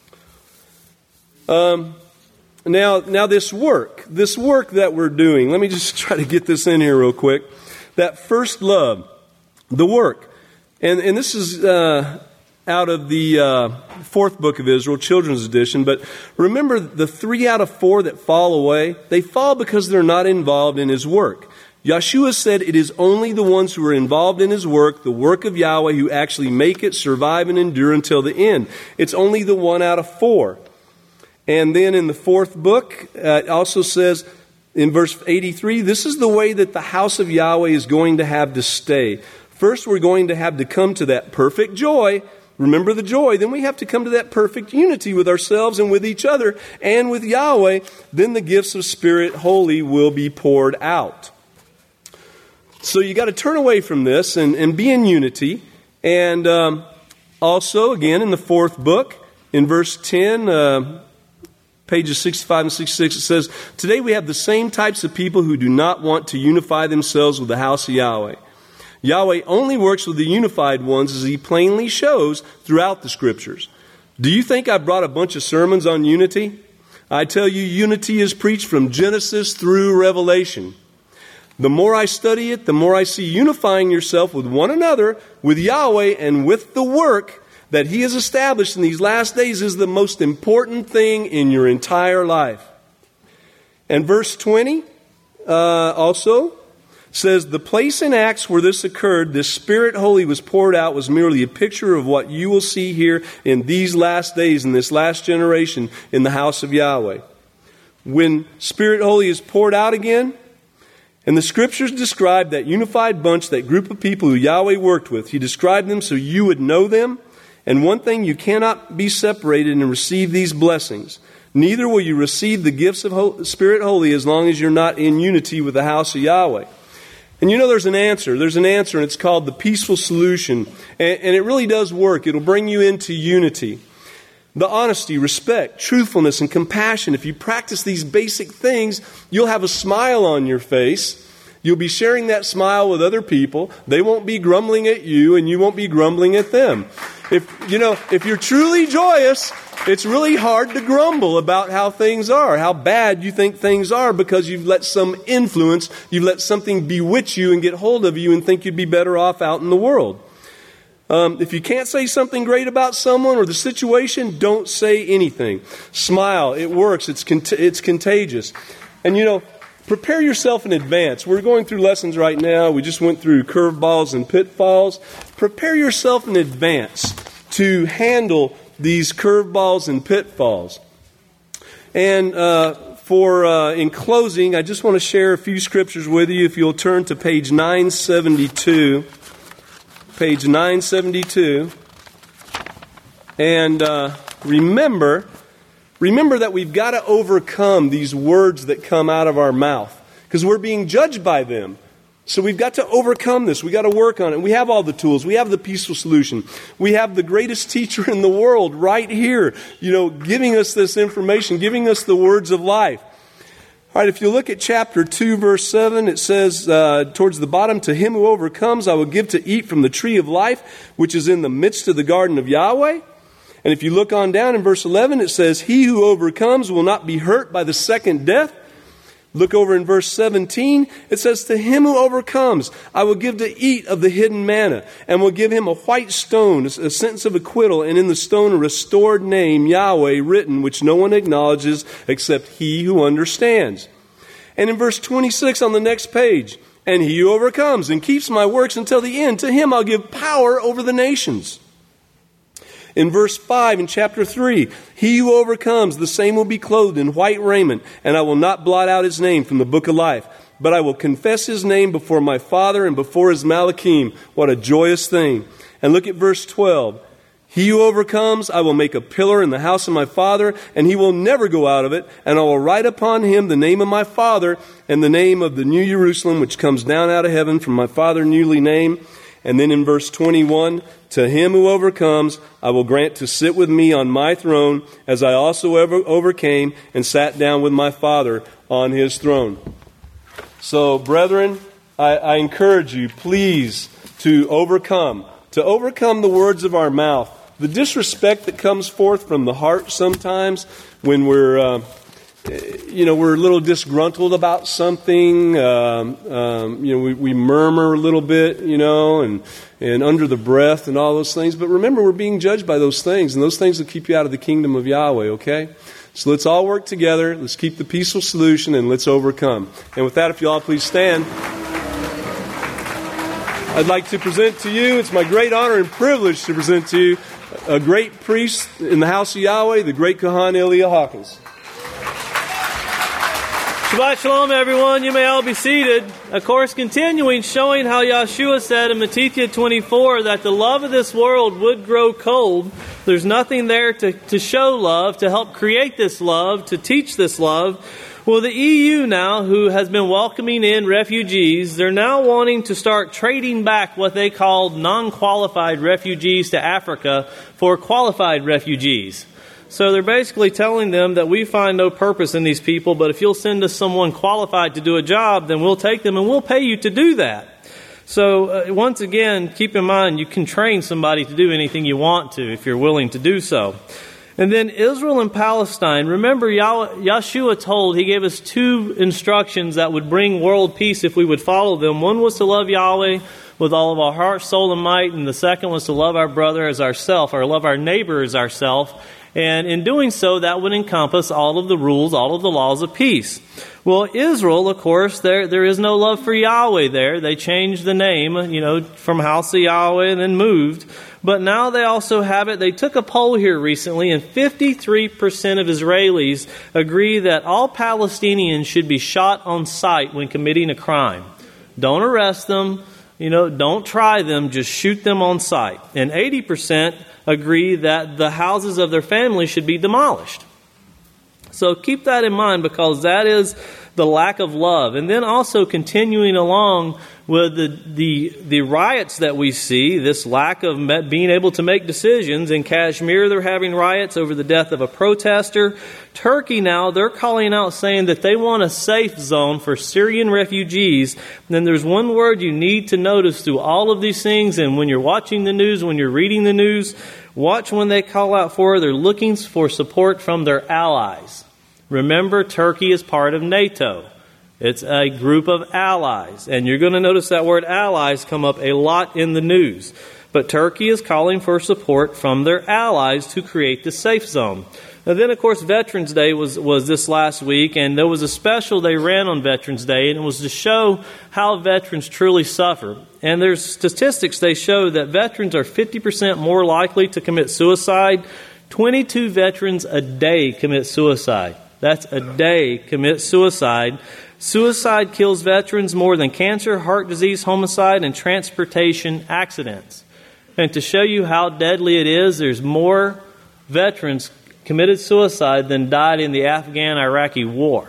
Um, now, now this work, this work that we're doing, let me just try to get this in here real quick. That first love, the work. And, and this is uh, out of the uh, fourth book of Israel, Children's Edition. But remember, the three out of four that fall away, they fall because they're not involved in his work. Yeshua said it is only the ones who are involved in his work, the work of Yahweh, who actually make it, survive, and endure until the end. It's only the one out of four. And then in the fourth book, uh, it also says in verse eighty-three, this is the way that the house of Yahweh is going to have to stay. First, we're going to have to come to that perfect joy. Remember the joy. Then we have to come to that perfect unity with ourselves and with each other and with Yahweh. Then the gifts of Spirit Holy will be poured out. So you got to turn away from this and, and be in unity. And um, also, again, in the fourth book, in verse ten, uh, pages sixty-five and sixty-six, it says, "Today we have the same types of people who do not want to unify themselves with the house of Yahweh. Yahweh only works with the unified ones, as he plainly shows throughout the Scriptures. Do you think I brought a bunch of sermons on unity? I tell you, unity is preached from Genesis through Revelation. The more I study it, the more I see unifying yourself with one another, with Yahweh, and with the work that he has established in these last days is the most important thing in your entire life." And verse twenty uh, also says, "The place in Acts where this occurred, this Spirit Holy was poured out, was merely a picture of what you will see here in these last days, in this last generation, in the house of Yahweh. When Spirit Holy is poured out again, and the Scriptures describe that unified bunch, that group of people who Yahweh worked with. He described them so you would know them. And one thing, you cannot be separated and receive these blessings. Neither will you receive the gifts of Spirit Holy as long as you're not in unity with the house of Yahweh." And you know there's an answer. There's an answer, and it's called the peaceful solution. And, and it really does work. It'll bring you into unity. The honesty, respect, truthfulness, and compassion. If you practice these basic things, you'll have a smile on your face. You'll be sharing that smile with other people. They won't be grumbling at you, and you won't be grumbling at them. If you know, if you're truly joyous, it's really hard to grumble about how things are, how bad you think things are, because you've let some influence, you've let something bewitch you and get hold of you and think you'd be better off out in the world. Um, if you can't say something great about someone or the situation, don't say anything. Smile. It works. It's cont- it's contagious. And you know, prepare yourself in advance. We're going through lessons right now. We just went through curveballs and pitfalls. Prepare yourself in advance to handle these curveballs and pitfalls. And uh, for uh, in closing, I just want to share a few scriptures with you. If you'll turn to page nine seventy-two. Page nine seventy-two. And uh, remember, remember that we've got to overcome these words that come out of our mouth, because we're being judged by them. So we've got to overcome this. We've got to work on it. We have all the tools. We have the peaceful solution. We have the greatest teacher in the world right here, you know, giving us this information, giving us the words of life. All right, if you look at chapter two, verse seven, it says, uh, towards the bottom, to him who overcomes, I will give to eat from the tree of life, which is in the midst of the garden of Yahweh. And if you look on down in verse eleven, it says, he who overcomes will not be hurt by the second death. Look over in verse seventeen. It says, to him who overcomes, I will give to eat of the hidden manna, and will give him a white stone, a sentence of acquittal, and in the stone a restored name, Yahweh, written, which no one acknowledges except he who understands. And in verse twenty-six on the next page, and he who overcomes and keeps my works until the end, to him I'll give power over the nations. In verse five in chapter three, he who overcomes, the same will be clothed in white raiment, and I will not blot out his name from the book of life, but I will confess his name before my Father and before his Malachim. What a joyous thing. And look at verse twelve. He who overcomes, I will make a pillar in the house of my Father, and he will never go out of it, and I will write upon him the name of my Father and the name of the new Jerusalem, which comes down out of heaven from my Father newly named. And then in verse twenty-one, to him who overcomes, I will grant to sit with me on my throne, as I also ever overcame and sat down with my Father on his throne. So, brethren, I, I encourage you, please, to overcome, to overcome the words of our mouth, the disrespect that comes forth from the heart sometimes when we're, uh, you know, we're a little disgruntled about something. Um, um, you know, we, we murmur a little bit, you know, and and under the breath and all those things. But remember, we're being judged by those things, and those things will keep you out of the kingdom of Yahweh, okay? So let's all work together. Let's keep the peaceful solution, and let's overcome. And with that, if you all please stand. I'd like to present to you, it's my great honor and privilege to present to you a great priest in the house of Yahweh, the great Kohan Eliah Hawkins. Shabbat Shalom, everyone. You may all be seated. Of course, continuing showing how Yahshua said in Matthew twenty-four that the love of this world would grow cold. There's nothing there to, to show love, to help create this love, to teach this love. Well, the E U now, who has been welcoming in refugees, they're now wanting to start trading back what they called non-qualified refugees to Africa for qualified refugees. So they're basically telling them that we find no purpose in these people, but if you'll send us someone qualified to do a job, then we'll take them and we'll pay you to do that. So uh, once again, keep in mind, you can train somebody to do anything you want to if you're willing to do so. And then Israel and Palestine. Remember, Yah- Yahshua told, he gave us two instructions that would bring world peace if we would follow them. One was to love Yahweh with all of our heart, soul, and might, and the second was to love our brother as ourself, or love our neighbor as ourself. And in doing so, that would encompass all of the rules, all of the laws of peace. Well, Israel, of course, there there is no love for Yahweh there. They changed the name, you know, from House of Yahweh and then moved. But now they also have it. They took a poll here recently, and fifty-three percent of Israelis agree that all Palestinians should be shot on sight when committing a crime. Don't arrest them. You know, don't try them. Just shoot them on sight. And eighty percent agree that the houses of their family should be demolished. So keep that in mind, because that is the lack of love. And then also continuing along with the the, the riots that we see, this lack of being able to make decisions. In Kashmir, they're having riots over the death of a protester. Turkey now, they're calling out saying that they want a safe zone for Syrian refugees. And then there's one word you need to notice through all of these things. And when you're watching the news, when you're reading the news, watch when they call out for, they're looking for support from their allies. Remember, Turkey is part of NATO. It's a group of allies. And you're going to notice that word allies come up a lot in the news. But Turkey is calling for support from their allies to create the safe zone. And then, of course, Veterans Day was, was this last week, and there was a special they ran on Veterans Day, and it was to show how veterans truly suffer. And there's statistics they show that veterans are fifty percent more likely to commit suicide. twenty-two veterans a day commit suicide. That's a day commit suicide. Suicide kills veterans more than cancer, heart disease, homicide, and transportation accidents. And to show you how deadly it is, there's more veterans committed suicide than died in the Afghan-Iraqi war.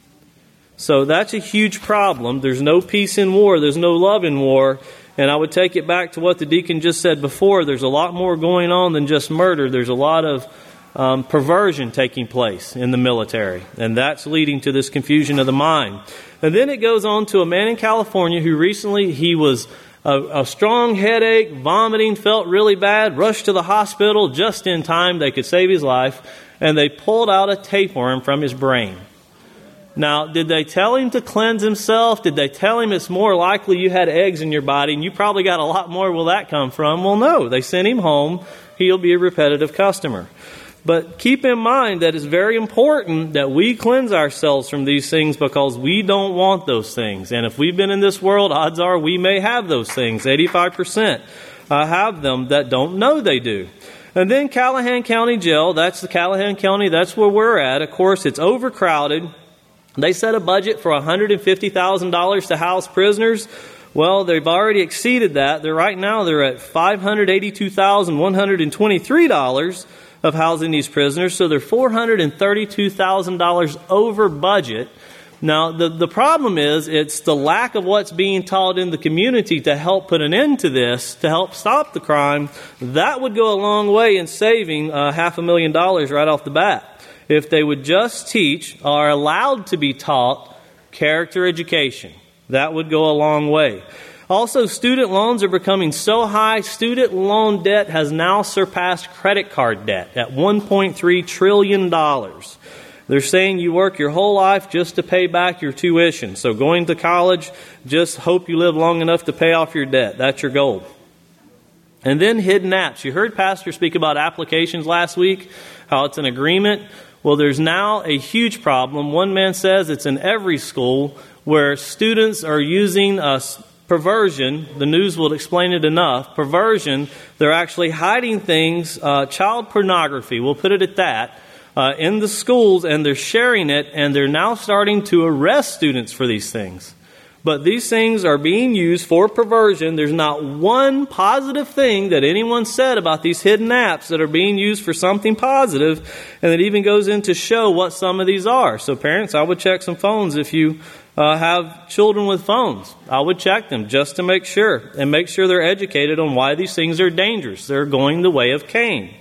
So that's a huge problem. There's no peace in war. There's no love in war. And I would take it back to what the deacon just said before. There's a lot more going on than just murder. There's a lot of um, perversion taking place in the military. And that's leading to this confusion of the mind. And then it goes on to a man in California who recently, he was a, a strong headache, vomiting, felt really bad, rushed to the hospital just in time. They could save his life. And they pulled out a tapeworm from his brain. Now, did they tell him to cleanse himself? Did they tell him it's more likely you had eggs in your body and you probably got a lot more? Where will that come from? Well, no. They sent him home. He'll be a repetitive customer. But keep in mind that it's very important that we cleanse ourselves from these things because we don't want those things. And if we've been in this world, odds are we may have those things. eighty-five percent uh, have them that don't know they do. And then Callahan County Jail, that's the Callahan County, that's where we're at. Of course, it's overcrowded. They set a budget for one hundred fifty thousand dollars to house prisoners. Well, they've already exceeded that. They're right now they're at five hundred eighty-two thousand one hundred twenty-three dollars of housing these prisoners. So they're four hundred thirty-two thousand dollars over budget. Now, the, the problem is it's the lack of what's being taught in the community to help put an end to this, to help stop the crime. That would go a long way in saving uh, half a million dollars right off the bat. If they would just teach, or allowed to be taught, character education. That would go a long way. Also, student loans are becoming so high, student loan debt has now surpassed credit card debt at one point three trillion dollars. They're saying you work your whole life just to pay back your tuition. So going to college, just hope you live long enough to pay off your debt. That's your goal. And then hidden apps. You heard Pastor speak about applications last week, how it's an agreement. Well, there's now a huge problem. One man says it's in every school where students are using uh, perversion. The news will explain it enough. Perversion, they're actually hiding things, uh, child pornography, we'll put it at that, uh, in the schools, and they're sharing it, and they're now starting to arrest students for these things. But these things are being used for perversion. There's not one positive thing that anyone said about these hidden apps that are being used for something positive, and it even goes in to show what some of these are. So parents, I would check some phones if you uh, have children with phones. I would check them just to make sure, and make sure they're educated on why these things are dangerous. They're going the way of Cain.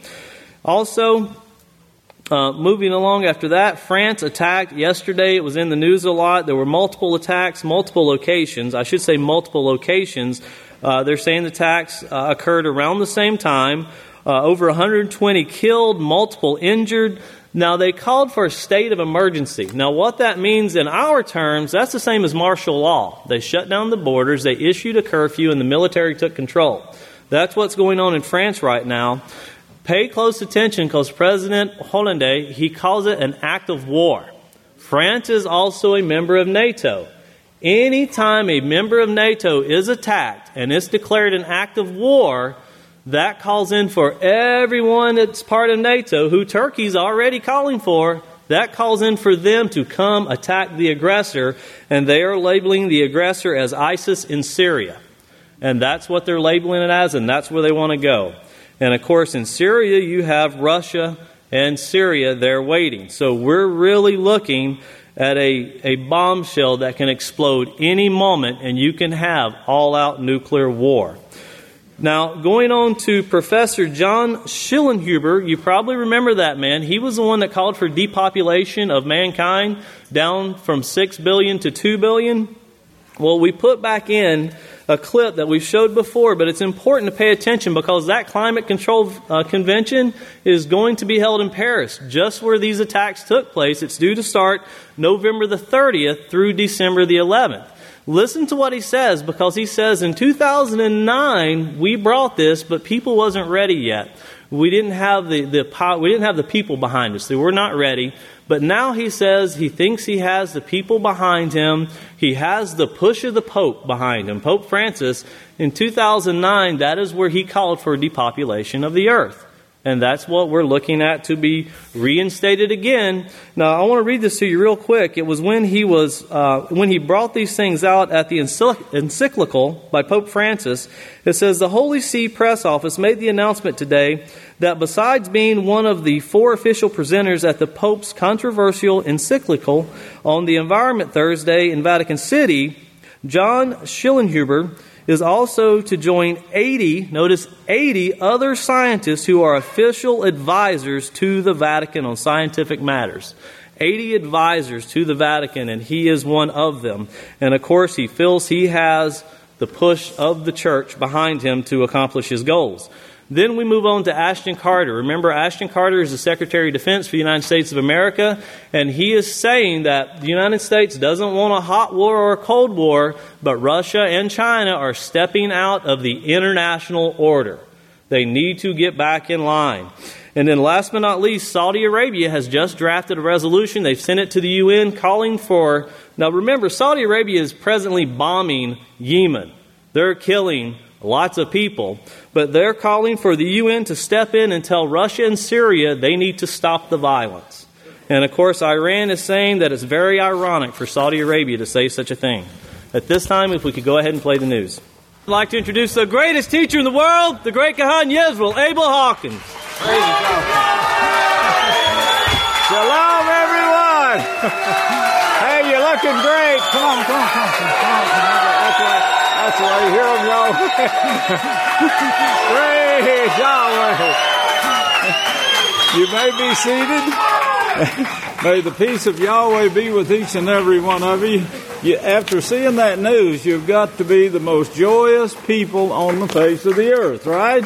Also, Uh, moving along after that, France attacked yesterday. It was in the news a lot. There were multiple attacks, multiple locations. I should say multiple locations. Uh, they're saying the attacks uh, occurred around the same time. Uh, over one hundred twenty killed, multiple injured. Now, they called for a state of emergency. Now, what that means in our terms, that's the same as martial law. They shut down the borders, they issued a curfew, and the military took control. That's what's going on in France right now. Pay close attention because President Hollande, he calls it an act of war. France is also a member of NATO. Anytime a member of NATO is attacked and it's declared an act of war, that calls in for everyone that's part of NATO, who Turkey's already calling for. That calls in for them to come attack the aggressor, and they are labeling the aggressor as ISIS in Syria. And that's what they're labeling it as, and that's where they want to go. And, of course, in Syria, you have Russia and Syria there waiting. So we're really looking at a, a bombshell that can explode any moment, and you can have all-out nuclear war. Now, going on to Professor John Schillenhuber, you probably remember that man. He was the one that called for depopulation of mankind down from six billion to two billion. Well, we put back in a clip that we've showed before, but it's important to pay attention because that climate control uh, convention is going to be held in Paris, just where these attacks took place. It's due to start November the thirtieth through December the eleventh. Listen to what he says, because he says in two thousand nine we brought this, but people wasn't ready yet. We didn't have the, the we didn't have the people behind us. They were not ready. But now he says he thinks he has the people behind him. He has the push of the Pope behind him. Pope Francis, in two thousand nine, that is where he called for depopulation of the earth. And that's what we're looking at to be reinstated again. Now, I want to read this to you real quick. It was when he was uh, when he brought these things out at the encyclical by Pope Francis. It says, the Holy See Press Office made the announcement today that besides being one of the four official presenters at the Pope's controversial encyclical on the environment Thursday in Vatican City, John Schillenhuber is also to join eighty, notice eighty other scientists who are official advisors to the Vatican on scientific matters. eighty advisors to the Vatican, and he is one of them. And of course, he feels he has the push of the church behind him to accomplish his goals. Then we move on to Ashton Carter. Remember, Ashton Carter is the Secretary of Defense for the United States of America, and he is saying that the United States doesn't want a hot war or a cold war, but Russia and China are stepping out of the international order. They need to get back in line. And then last but not least, Saudi Arabia has just drafted a resolution. They've sent it to the U N calling for... Now remember, Saudi Arabia is presently bombing Yemen. They're killing lots of people, but they're calling for the U N to step in and tell Russia and Syria they need to stop the violence. And of course, Iran is saying that it's very ironic for Saudi Arabia to say such a thing. At this time, if we could go ahead and play the news. I'd like to introduce the greatest teacher in the world, the great Kahan Yisrael, Abel Hawkins. Shalom, everyone. Hey, you're looking great. Come on, come on, come on. Come on, come on. That's right. That's right. You hear them, y'all? Praise Yahweh. You may be seated. May the peace of Yahweh be with each and every one of you. You. After seeing that news, you've got to be the most joyous people on the face of the earth, right?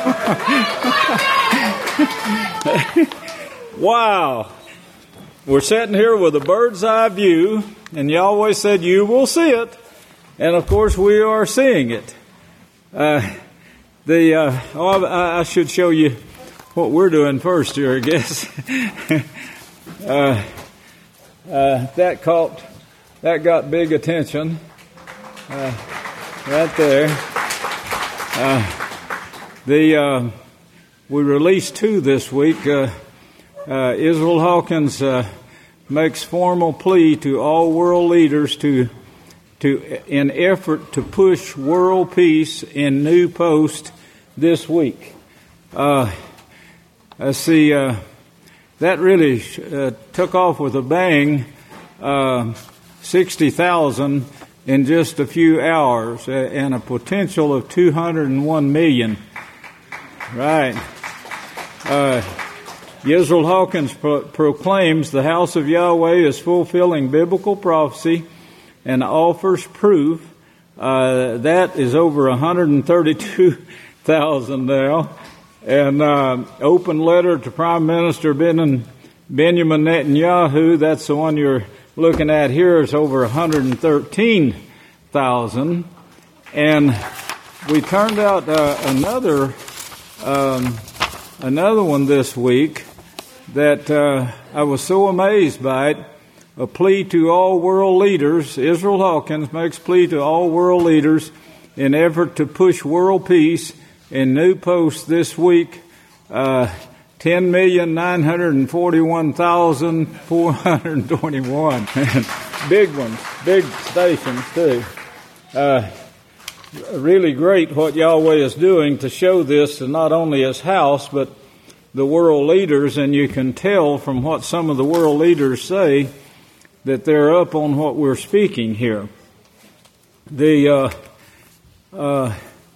Wow. We're sitting here with a bird's eye view, and Yahweh said, you will see it. And of course, we are seeing it. Uh, the uh, oh, I, I should show you what we're doing first here, I guess. uh, uh, that caught, that got big attention, uh, right there. Uh, the uh, we released two this week. Uh, uh, Israel Hawkins uh, makes formal plea to all world leaders to. To, in effort to push world peace in New Post this week. Uh, I see, uh, that really uh, took off with a bang, uh, sixty thousand in just a few hours, uh, and a potential of two hundred one million. Right. Uh, Yisrael Hawkins pro- proclaims the house of Yahweh is fulfilling biblical prophecy and offers proof. Uh, that is over one hundred thirty-two thousand now. And uh, open letter to Prime Minister Ben- Benjamin Netanyahu, that's the one you're looking at here, is over one hundred thirteen thousand. And we turned out uh, another um, another one this week that uh, I was so amazed by it. A plea to all world leaders. Israel Hawkins makes plea to all world leaders in effort to push world peace. In New Post this week, uh, ten million nine hundred forty-one thousand four hundred twenty-one. Big ones, big stations too. Uh, really great what Yahweh is doing to show this to not only His house, but the world leaders. And you can tell from what some of the world leaders say that they're up on what we're speaking here. The uh, uh,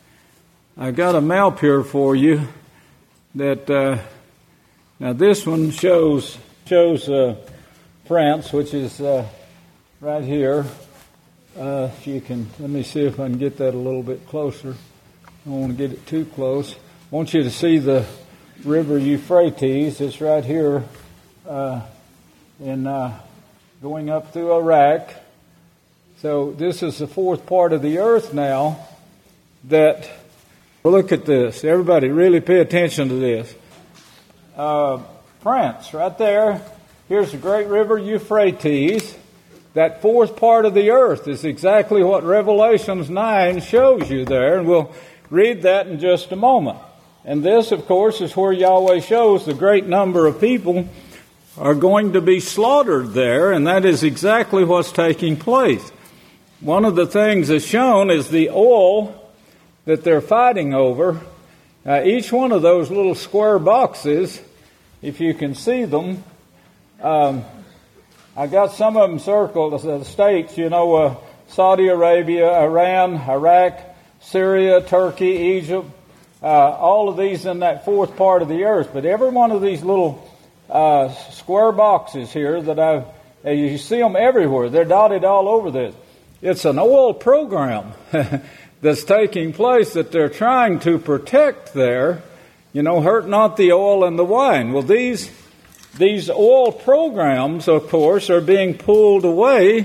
I got a map here for you that uh, now this one shows shows uh, France, which is uh, right here. Uh, if you can, let me see if I can get that a little bit closer. I don't want to get it too close. I want you to see the river Euphrates. It's right here uh, in. Uh, going up through Iraq. So this is the fourth part of the earth now that, look at this. Everybody really pay attention to this. Uh, France, right there. Here's the great river Euphrates. That fourth part of the earth is exactly what Revelations nine shows you there. And we'll read that in just a moment. And this, of course, is where Yahweh shows the great number of people are going to be slaughtered there, and that is exactly what's taking place. One of the things that's shown is the oil that they're fighting over. Uh, each one of those little square boxes, if you can see them, um, I got some of them circled, the states, you know, uh, Saudi Arabia, Iran, Iraq, Syria, Turkey, Egypt, uh, all of these in that fourth part of the earth. But every one of these little uh, square boxes here that I've, uh, you see them everywhere. They're dotted all over this. It's an oil program that's taking place that they're trying to protect there. You know, hurt not the oil and the wine. Well, these these oil programs, of course, are being pulled away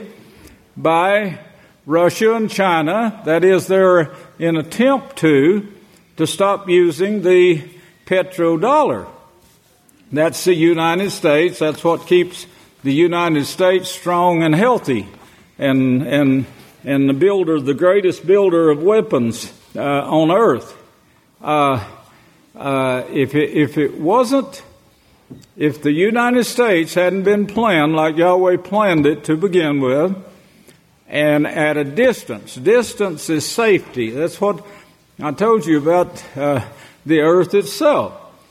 by Russia and China. That is, they're in attempt to to stop using the petrodollar. That's the United States. That's what keeps the United States strong and healthy, and and and the builder, the greatest builder of weapons uh, on earth. Uh, uh, if it, if it wasn't, if the United States hadn't been planned like Yahweh planned it to begin with, and at a distance, distance is safety. That's what I told you about uh, the earth itself.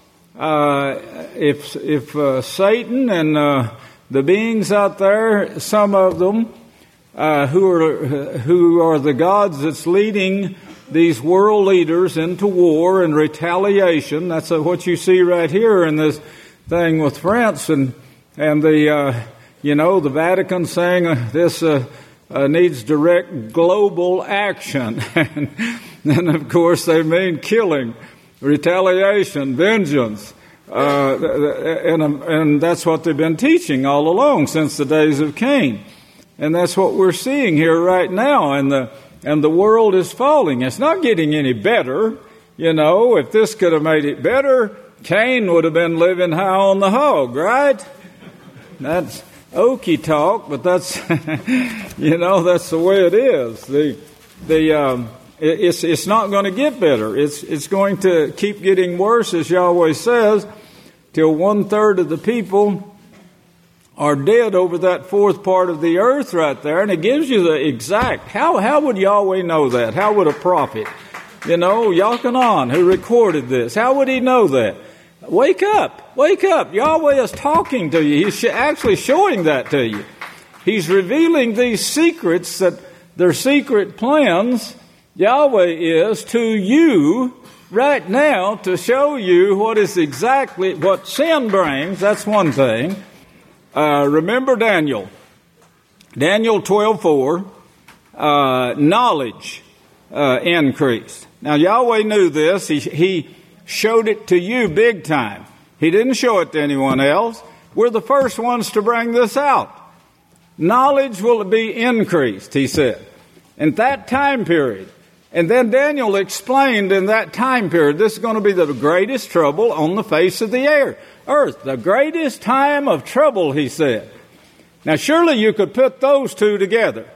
Uh, if if uh, Satan and uh, the beings out there, some of them uh, who are who are the gods that's leading these world leaders into war and retaliation. That's uh, what you see right here in this thing with France and and the uh, you know the Vatican saying uh, this uh, uh, needs direct global action, and, and of course they mean killing, retaliation, vengeance, uh, and and that's what they've been teaching all along since the days of Cain, and that's what we're seeing here right now. And the and the world is falling. It's not getting any better. You know, if this could have made it better, Cain would have been living high on the hog, right? That's okie talk, but that's you know that's the way it is. The the um, it, it's it's not going to get better. It's it's going to keep getting worse, as Yahweh says, till one third of the people are dead over that fourth part of the earth right there, and it gives you the exact. How how would Yahweh know that? How would a prophet, you know, Yochanan, who recorded this, how would he know that? Wake up, wake up. Yahweh is talking to you. He's actually showing that to you. He's revealing these secrets, that they're secret plans. Yahweh is to you right now to show you what is exactly what sin brings. That's one thing. Uh, remember Daniel. Daniel twelve four, uh, knowledge uh, increased. Now Yahweh knew this. He, he showed it to you big time. He didn't show it to anyone else. We're the first ones to bring this out. Knowledge will be increased, he said, in that time period. And then Daniel explained in that time period, this is going to be the greatest trouble on the face of the air, earth. The greatest time of trouble, he said. Now surely you could put those two together.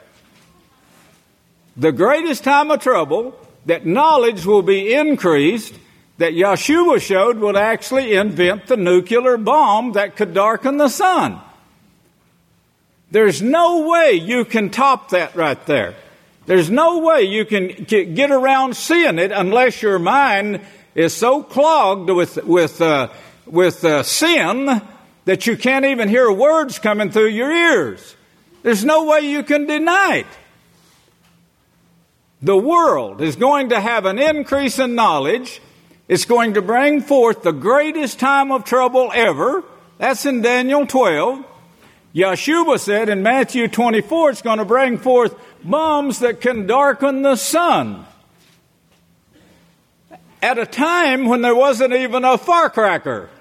The greatest time of trouble, that knowledge will be increased, that Yeshua showed would actually invent the nuclear bomb that could darken the sun. There's no way you can top that right there. There's no way you can get around seeing it unless your mind is so clogged with with uh, with uh, sin that you can't even hear words coming through your ears. There's no way you can deny it. The world is going to have an increase in knowledge. It's going to bring forth the greatest time of trouble ever. That's in Daniel twelve. Yeshua said in Matthew twenty-four, it's going to bring forth bombs that can darken the sun. At a time when there wasn't even a firecracker.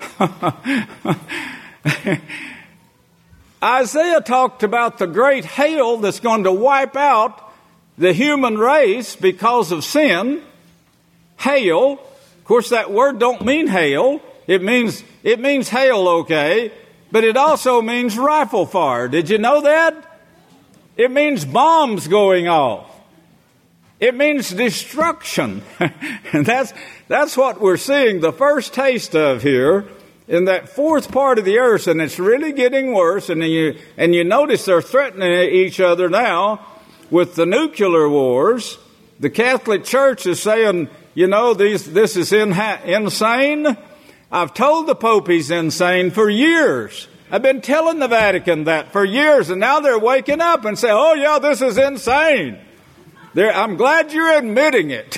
Isaiah talked about the great hail that's going to wipe out the human race because of sin. Hail. Of course, that word don't mean hail. It means, it means hail, okay. But it also means rifle fire. Did you know that? It means bombs going off. It means destruction. And that's, that's what we're seeing the first taste of here in that fourth part of the earth. And it's really getting worse. And you, and you notice they're threatening each other now with the nuclear wars. The Catholic Church is saying, you know, these, this is in, insane. I've told the Pope he's insane for years. I've been telling the Vatican that for years. And now they're waking up and say, oh, yeah, this is insane. There, I'm glad you're admitting it.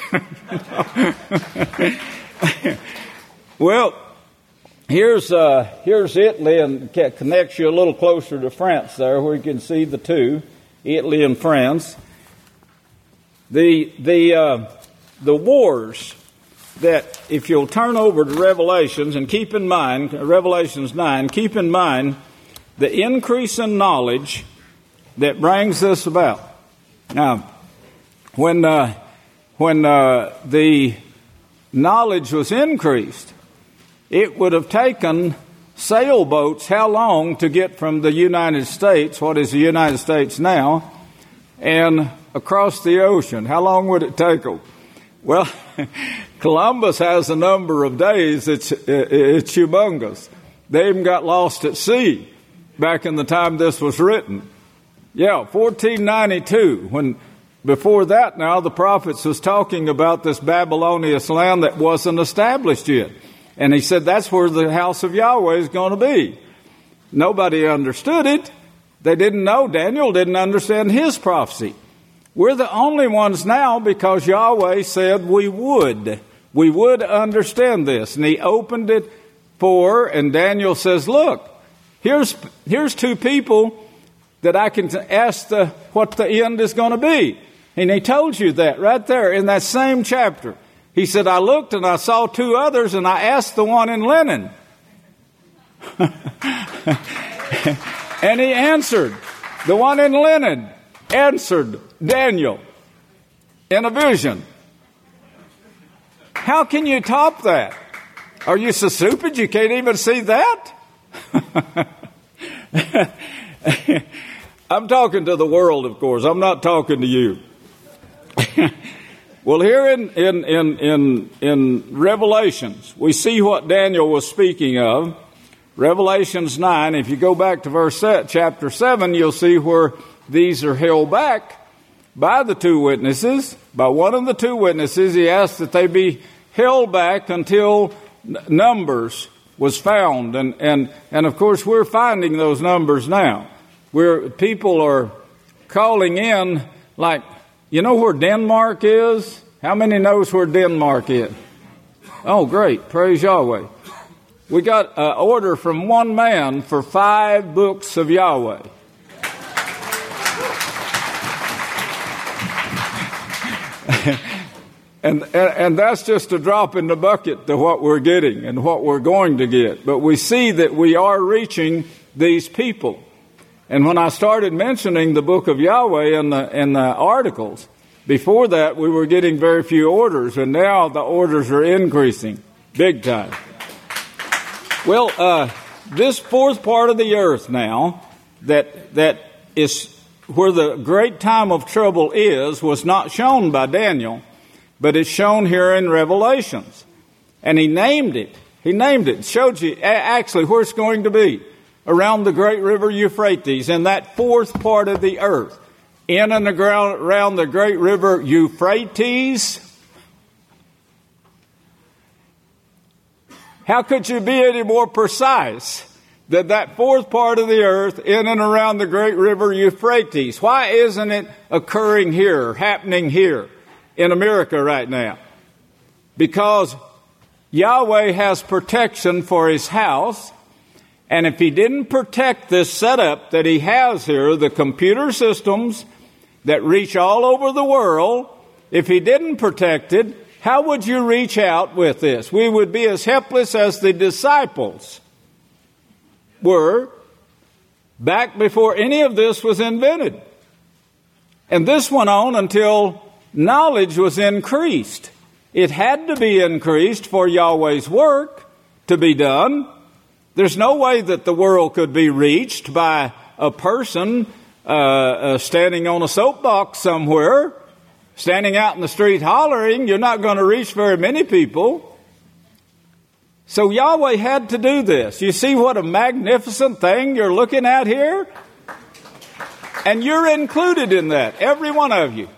Well, here's uh, here's Italy, and connects you a little closer to France there, where you can see the two, Italy and France. The the uh, the wars that, if you'll turn over to Revelations and keep in mind, Revelations nine, keep in mind the increase in knowledge that brings this about. Now, When uh, when uh, the knowledge was increased, it would have taken sailboats how long to get from the United States, what is the United States now, and across the ocean? How long would it take them? Well, Columbus has a number of days. It's it's humongous. They even got lost at sea back in the time this was written. Yeah, fourteen ninety-two, when... Before that, now, the prophets was talking about this Babylonian land that wasn't established yet. And he said that's where the house of Yahweh is going to be. Nobody understood it. They didn't know. Daniel didn't understand his prophecy. We're the only ones now because Yahweh said we would. We would understand this. And he opened it for, and Daniel says, look, here's, here's two people that I can ask the, what the end is going to be. And he told you that right there in that same chapter. He said, I looked and I saw two others, and I asked the one in linen. And he answered. The one in linen answered Daniel in a vision. How can you top that? Are you so stupid you can't even see that? I'm talking to the world, of course. I'm not talking to you. Well, here in, in, in, in, in Revelations, we see what Daniel was speaking of. Revelations nine, if you go back to verse chapter seven, you'll see where these are held back by the two witnesses. By one of the two witnesses, he asked that they be held back until Numbers was found. And, and, and of course, we're finding those numbers now. Where people are calling in, like, you know where Denmark is? How many knows where Denmark is? Oh, great. Praise Yahweh. We got an order from one man for five books of Yahweh. and, and and that's just a drop in the bucket to what we're getting and what we're going to get. But we see that we are reaching these people. And when I started mentioning the book of Yahweh in the, in the articles, before that we were getting very few orders, and now the orders are increasing big time. Well, uh, this fourth part of the earth now, that that is where the great time of trouble is, was not shown by Daniel, but it's shown here in Revelations. And he named it. He named it. Showed you actually where it's going to be. Around the great river Euphrates, in that fourth part of the earth. In and around the great river Euphrates. How could you be any more precise than that fourth part of the earth in and around the great river Euphrates? Why isn't it occurring here, happening here in America right now? Because Yahweh has protection for his house. And if he didn't protect this setup that he has here, the computer systems that reach all over the world, if he didn't protect it, how would you reach out with this? We would be as helpless as the disciples were back before any of this was invented. And this went on until knowledge was increased. It had to be increased for Yahweh's work to be done. There's no way that the world could be reached by a person uh, uh, standing on a soapbox somewhere Standing out in the street hollering, you're not going to reach very many people. So Yahweh had to do this. You see what a magnificent thing you're looking at here? And you're included in that, every one of you.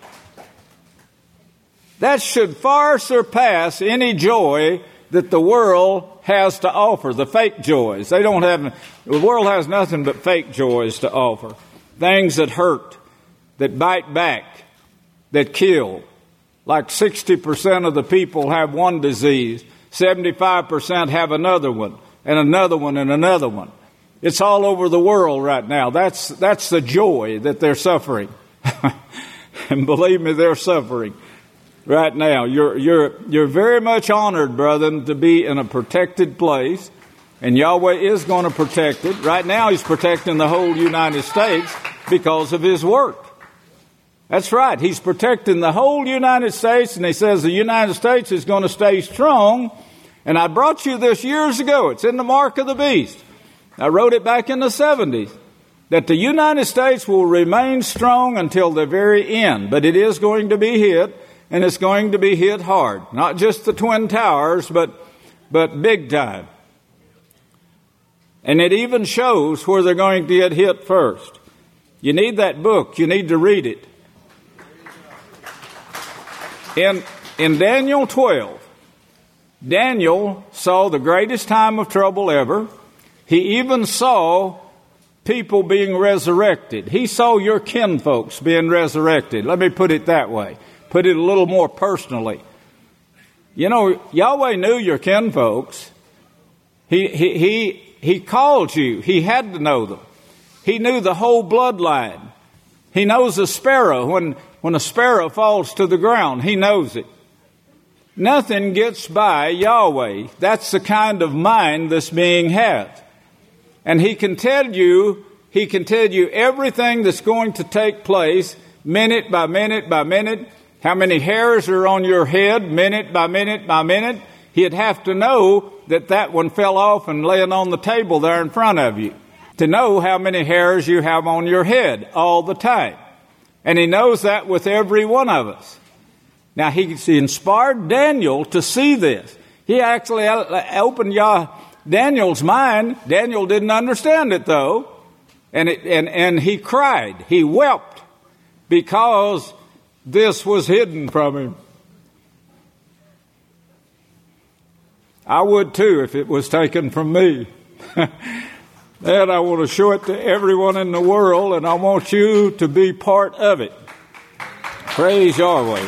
That should far surpass any joy that the world has to offer, the fake joys. They don't have, the world has nothing but fake joys to offer. Things that hurt, that bite back, that kill. Like sixty percent of the people have one disease, seventy-five percent have another one, and another one, and another one. It's all over the world right now. That's, that's the joy that they're suffering. And believe me, they're suffering. Right now, you're you're you're very much honored, brethren, to be in a protected place, and Yahweh is going to protect it. Right now, He's protecting the whole United States because of His work. That's right. He's protecting the whole United States, and He says the United States is going to stay strong. And I brought you this years ago. It's in the Mark of the Beast. I wrote it back in the seventies. That the United States will remain strong until the very end, but it is going to be hit. And it's going to be hit hard. Not just the Twin Towers, but but big time. And it even shows where they're going to get hit first. You need that book. You need to read it. In, in Daniel twelve, Daniel saw the greatest time of trouble ever. He even saw people being resurrected. He saw your kinfolks being resurrected. Let me put it that way. Put it a little more personally. You know, Yahweh knew your kinfolks. He, he, he, he called you. He had to know them. He knew the whole bloodline. He knows a sparrow. When, when a sparrow falls to the ground, He knows it. Nothing gets by Yahweh. That's the kind of mind this being has. And He can tell you, He can tell you everything that's going to take place minute by minute by minute. How many hairs are on your head, minute by minute by minute? He'd have to know that that one fell off and laying on the table there in front of you. To know how many hairs you have on your head all the time. And He knows that with every one of us. Now, He inspired Daniel to see this. He actually opened Yah, Daniel's mind. Daniel didn't understand it, though. And, it, and, and he cried. He wept because this was hidden from him. I would too if it was taken from me. And I want to show it to everyone in the world, and I want you to be part of it. Praise Yahweh.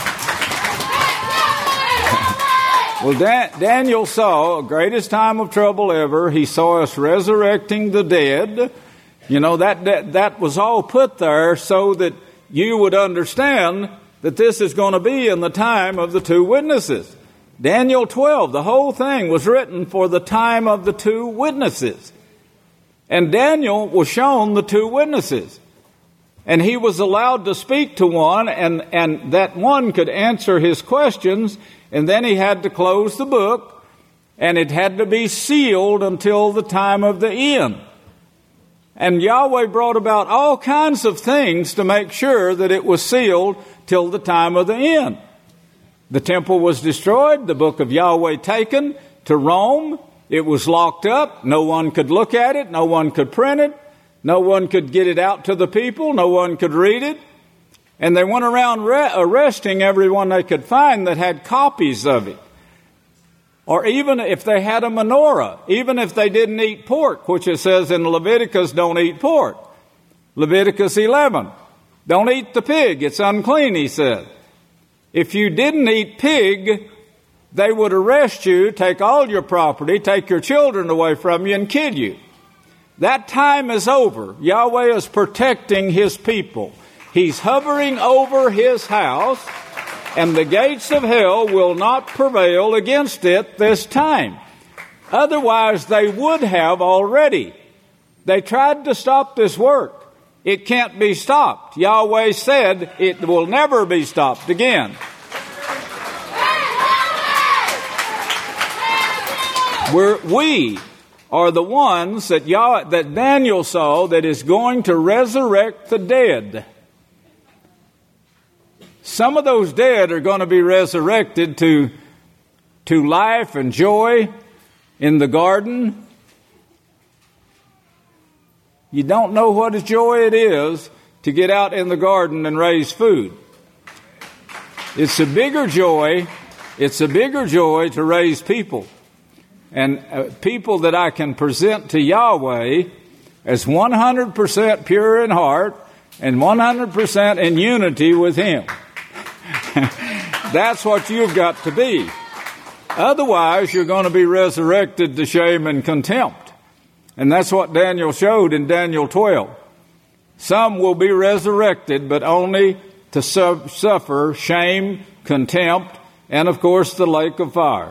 Well, Dan- Daniel saw the greatest time of trouble ever. He saw us resurrecting the dead. You know, that, that, that was all put there so that you would understand that this is going to be in the time of the two witnesses. Daniel twelve, the whole thing was written for the time of the two witnesses. And Daniel was shown the two witnesses. And he was allowed to speak to one, and, and that one could answer his questions, and then he had to close the book, and it had to be sealed until the time of the end. And Yahweh brought about all kinds of things to make sure that it was sealed till the time of the end. The temple was destroyed, the book of Yahweh taken to Rome. It was locked up. No one could look at it. No one could print it. No one could get it out to the people. No one could read it. And they went around re- arresting everyone they could find that had copies of it. Or even if they had a menorah, even if they didn't eat pork, which it says in Leviticus, don't eat pork. Leviticus eleven, don't eat the pig, it's unclean, he said. If you didn't eat pig, they would arrest you, take all your property, take your children away from you, and kill you. That time is over. Yahweh is protecting His people. He's hovering over His house, and the gates of hell will not prevail against it this time. Otherwise, they would have already. They tried to stop this work. It can't be stopped. Yahweh said it will never be stopped again. We're, we are the ones that, Yah, that Daniel saw that is going to resurrect the dead. Some of those dead are going to be resurrected to, to life and joy in the garden. You don't know what a joy it is to get out in the garden and raise food. It's a bigger joy, it's a bigger joy to raise people. And uh, people that I can present to Yahweh as one hundred percent pure in heart and one hundred percent in unity with Him. That's what you've got to be. Otherwise, you're going to be resurrected to shame and contempt. And that's what Daniel showed in Daniel twelve. Some will be resurrected, but only to su- suffer shame, contempt, and of course the lake of fire.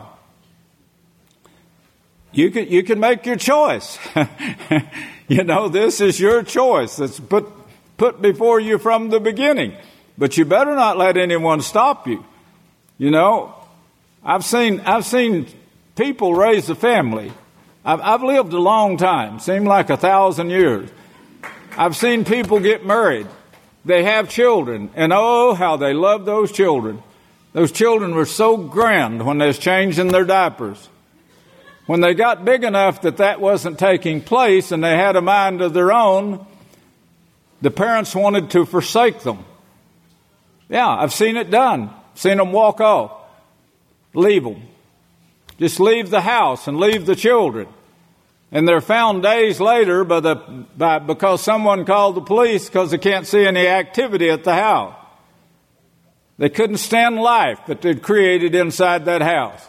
You can, you can make your choice. You know, this is your choice. It's put, put before you from the beginning. But you better not let anyone stop you. You know, I've seen, I've seen people raise a family. I've, I've lived a long time, seemed like a thousand years. I've seen people get married. They have children, and oh, how they love those children. Those children were so grand when they was changing their diapers. When they got big enough that that wasn't taking place and they had a mind of their own, the parents wanted to forsake them. Yeah, I've seen it done. Seen them walk off. Leave them. Just leave the house and leave the children. And they're found days later by the, by, because someone called the police because they can't see any activity at the house. They couldn't stand life that they'd created inside that house.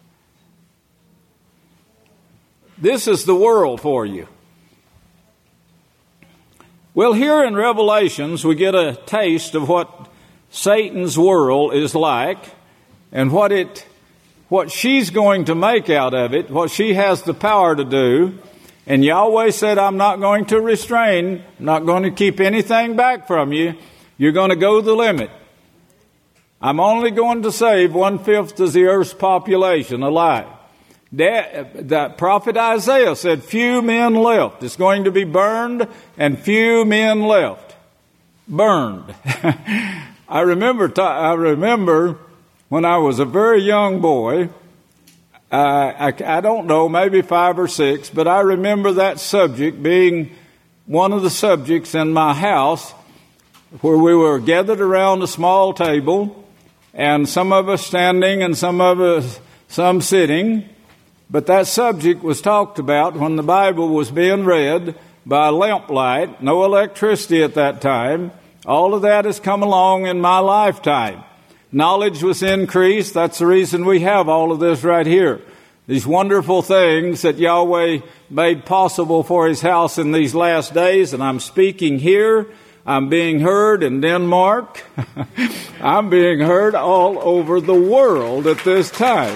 This is the world for you. Well, here in Revelations, we get a taste of what Satan's world is like and what it, what she's going to make out of it, what she has the power to do. And Yahweh said, I'm not going to restrain, I'm not going to keep anything back from you. You're going to go the limit. I'm only going to save one-fifth of the earth's population alive. That, that prophet Isaiah said, few men left. It's going to be burned, and few men left. Burned. I remember, t- I remember when I was a very young boy, uh, I, I don't know, maybe five or six, but I remember that subject being one of the subjects in my house where we were gathered around a small table, and some of us standing and some of us, some sitting. But that subject was talked about when the Bible was being read by lamplight, no electricity at that time. All of that has come along in my lifetime. Knowledge was increased. That's the reason we have all of this right here. These wonderful things that Yahweh made possible for His house in these last days. And I'm speaking here. I'm being heard in Denmark. I'm being heard all over the world at this time.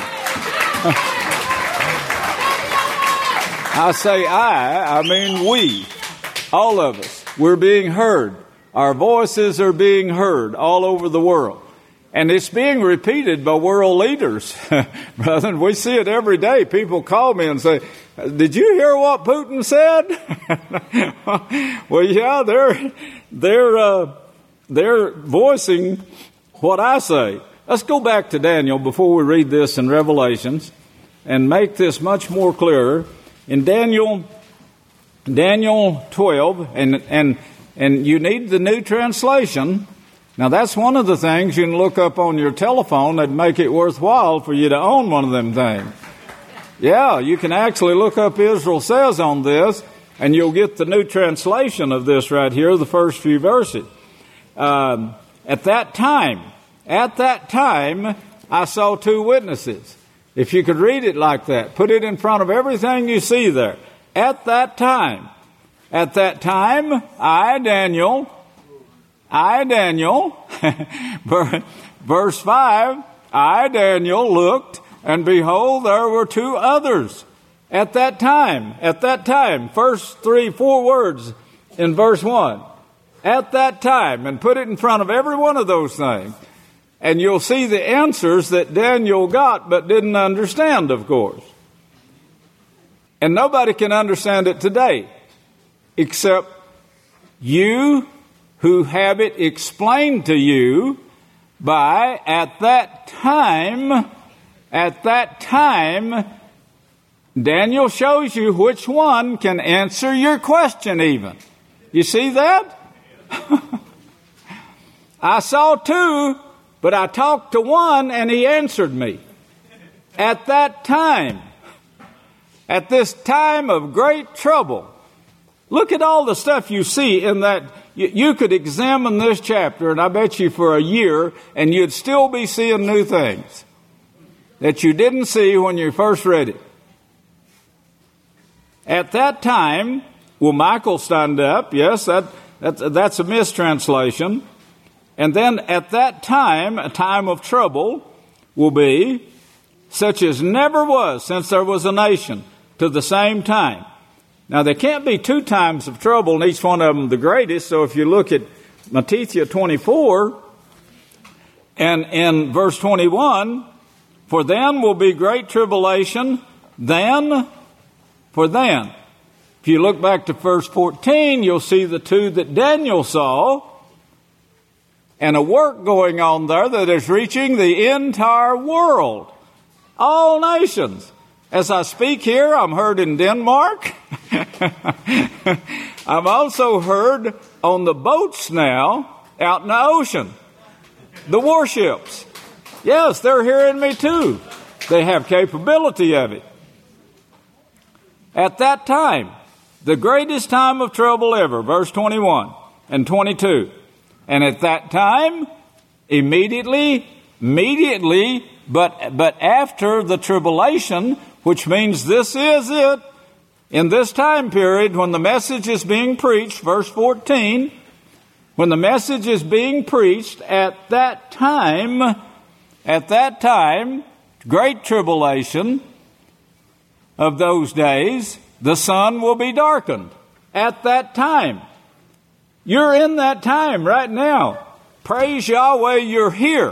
I say I, I mean we, all of us. We're being heard. Our voices are being heard all over the world. And it's being repeated by world leaders. Brother, we see it every day. People call me and say, did you hear what Putin said? Well, yeah, they're, they're, uh, they're voicing what I say. Let's go back to Daniel before we read this in Revelations and make this much more clearer. In Daniel, Daniel twelve, and, and, and you need the New Translation. Now, that's one of the things you can look up on your telephone that'd make it worthwhile for you to own one of them things. Yeah, you can actually look up Israel Says on this, and you'll get the New Translation of this right here, the first few verses. Um, at that time, at that time, I saw two witnesses. If you could read it like that, put it in front of everything you see there. At that time, at that time, I, Daniel, I, Daniel, verse five, I, Daniel, looked, and behold, there were two others. At that time, at that time, first three, four words in verse one. At that time, and put it in front of every one of those things. And you'll see the answers that Daniel got but didn't understand, of course. And nobody can understand it today except you who have it explained to you by at that time, at that time, Daniel shows you which one can answer your question even. You see that? I saw two, but I talked to one and he answered me. At that time, at this time of great trouble. Look at all the stuff you see in that. You, you could examine this chapter, and I bet you for a year, and you'd still be seeing new things that you didn't see when you first read it. At that time, will Michael stand up? Yes, that, that that's a mistranslation. And then at that time, a time of trouble will be such as never was since there was a nation to the same time. Now, there can't be two times of trouble, and each one of them the greatest. So if you look at Matthew twenty-four and in verse twenty-one, for then will be great tribulation, then, for then. If you look back to verse fourteen, you'll see the two that Daniel saw, and a work going on there that is reaching the entire world, all nations. As I speak here, I'm heard in Denmark. I'm also heard on the boats now out in the ocean. The warships. Yes, they're hearing me too. They have capability of it. At that time, the greatest time of trouble ever, verse twenty-one and twenty-two. And at that time, immediately, immediately, but, but after the tribulation, which means this is it, in this time period when the message is being preached, verse fourteen, when the message is being preached, at that time, at that time, great tribulation of those days, the sun will be darkened. At that time. You're in that time right now. Praise Yahweh, you're here.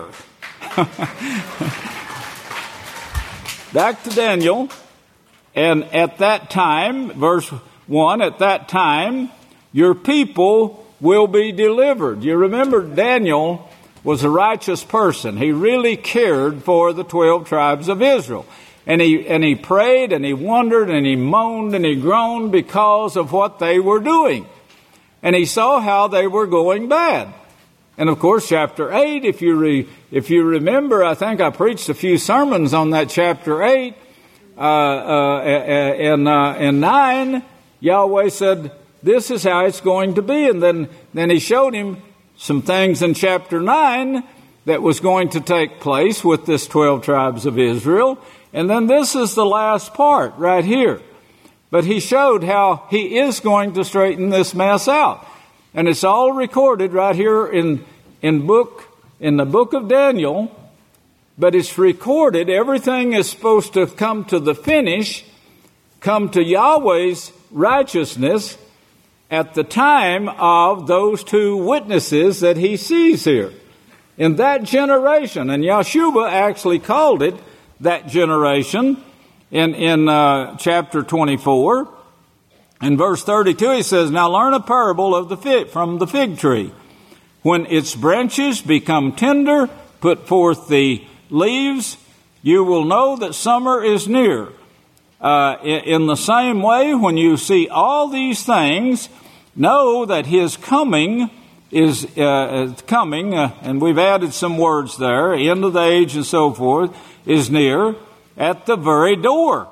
Back to Daniel. And at that time, verse one, at that time, your people will be delivered. You remember Daniel was a righteous person. He really cared for the twelve tribes of Israel. And he, and he prayed and he wondered and he moaned and he groaned because of what they were doing. And he saw how they were going bad. And of course, chapter eight, if you re, if you remember, I think I preached a few sermons on that chapter eight. Uh, uh, in, uh, in nine, Yahweh said, this is how it's going to be. And then, then he showed him some things in chapter nine that was going to take place with this twelve tribes of Israel. And then this is the last part right here. But he showed how he is going to straighten this mess out. And it's all recorded right here in, in book, in the book of Daniel. But it's recorded, everything is supposed to come to the finish, come to Yahweh's righteousness at the time of those two witnesses that he sees here. In that generation, and Yeshua actually called it that generation in, in uh, chapter twenty-four. In verse thirty-two, he says, now learn a parable of the fig, from the fig tree. When its branches become tender, put forth the leaves, you will know that summer is near. Uh, in, in the same way, when you see all these things, know that his coming is uh, coming, uh, and we've added some words there, end of the age and so forth, is near, at the very door.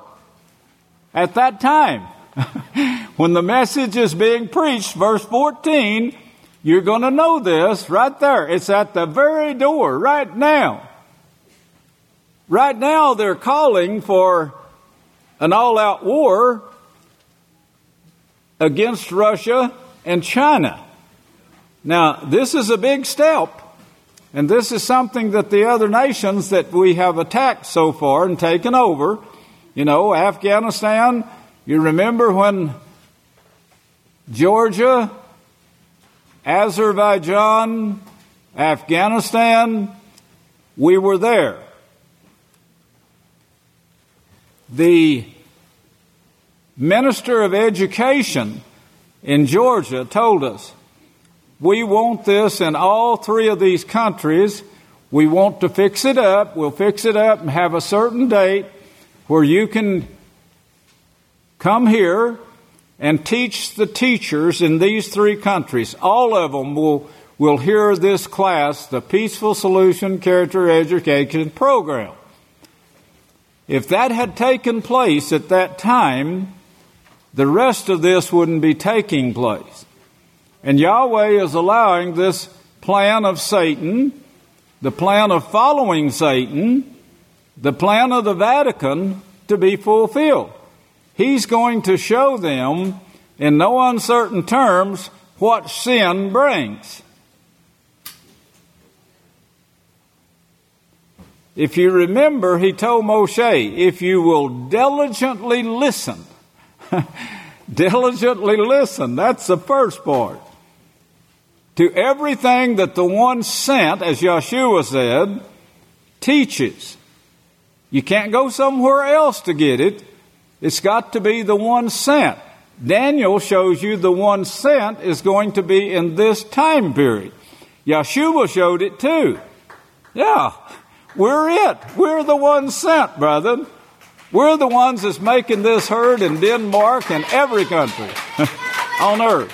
At that time, when the message is being preached, verse fourteen, you're going to know this right there. It's at the very door right now. Right now, they're calling for an all-out war against Russia and China. Now, this is a big step, and this is something that the other nations that we have attacked so far and taken over, you know, Afghanistan, you remember when Georgia, Azerbaijan, Afghanistan, we were there. The Minister of Education in Georgia told us, we want this in all three of these countries. We want to fix it up. We'll fix it up and have a certain date where you can come here and teach the teachers in these three countries. All of them will, will hear this class, the Peaceful Solution Character Education Program. If that had taken place at that time, the rest of this wouldn't be taking place. And Yahweh is allowing this plan of Satan, the plan of following Satan, the plan of the Vatican to be fulfilled. He's going to show them in no uncertain terms what sin brings. If you remember, he told Moshe, if you will diligently listen, diligently listen, that's the first part, to everything that the one sent, as Yeshua said, teaches. You can't go somewhere else to get it. It's got to be the one sent. Daniel shows you the one sent is going to be in this time period. Yeshua showed it too. Yeah, we're it. We're the ones sent, brethren. We're the ones that's making this heard in Denmark and every country on earth.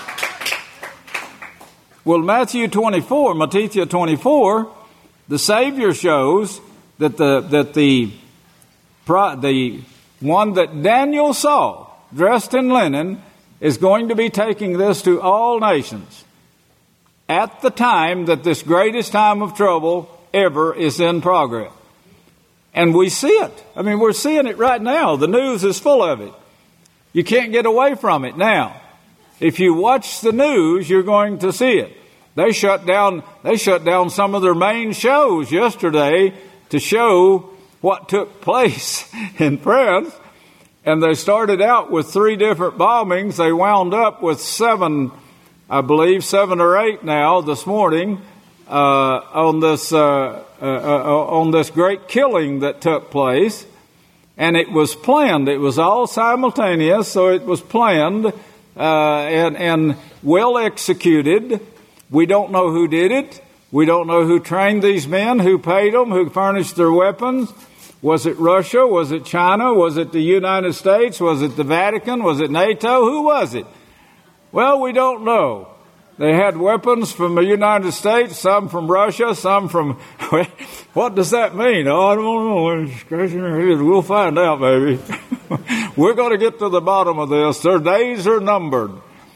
Well, Matthew twenty-four, Matthew twenty-four, the Savior shows that the that the the one that Daniel saw, dressed in linen, is going to be taking this to all nations at the time that this greatest time of trouble ever is in progress. And we see it. I mean, we're seeing it right now. The news is full of it. You can't get away from it now. If you watch the news, you're going to see it. They shut down, they shut down some of their main shows yesterday to show what took place in France. And they started out with three different bombings. They wound up with seven, I believe, seven or eight now this morning uh, on this uh, uh, uh, on this great killing that took place. And it was planned. It was all simultaneous, so it was planned uh, and, and well executed. We don't know who did it. We don't know who trained these men, who paid them, who furnished their weapons. Was it Russia? Was it China? Was it the United States? Was it the Vatican? Was it NATO? Who was it? Well, we don't know. They had weapons from the United States, some from Russia, some from... What does that mean? Oh, I don't know. Scratching your head. We'll find out, baby. We're going to get to the bottom of this. Their days are numbered.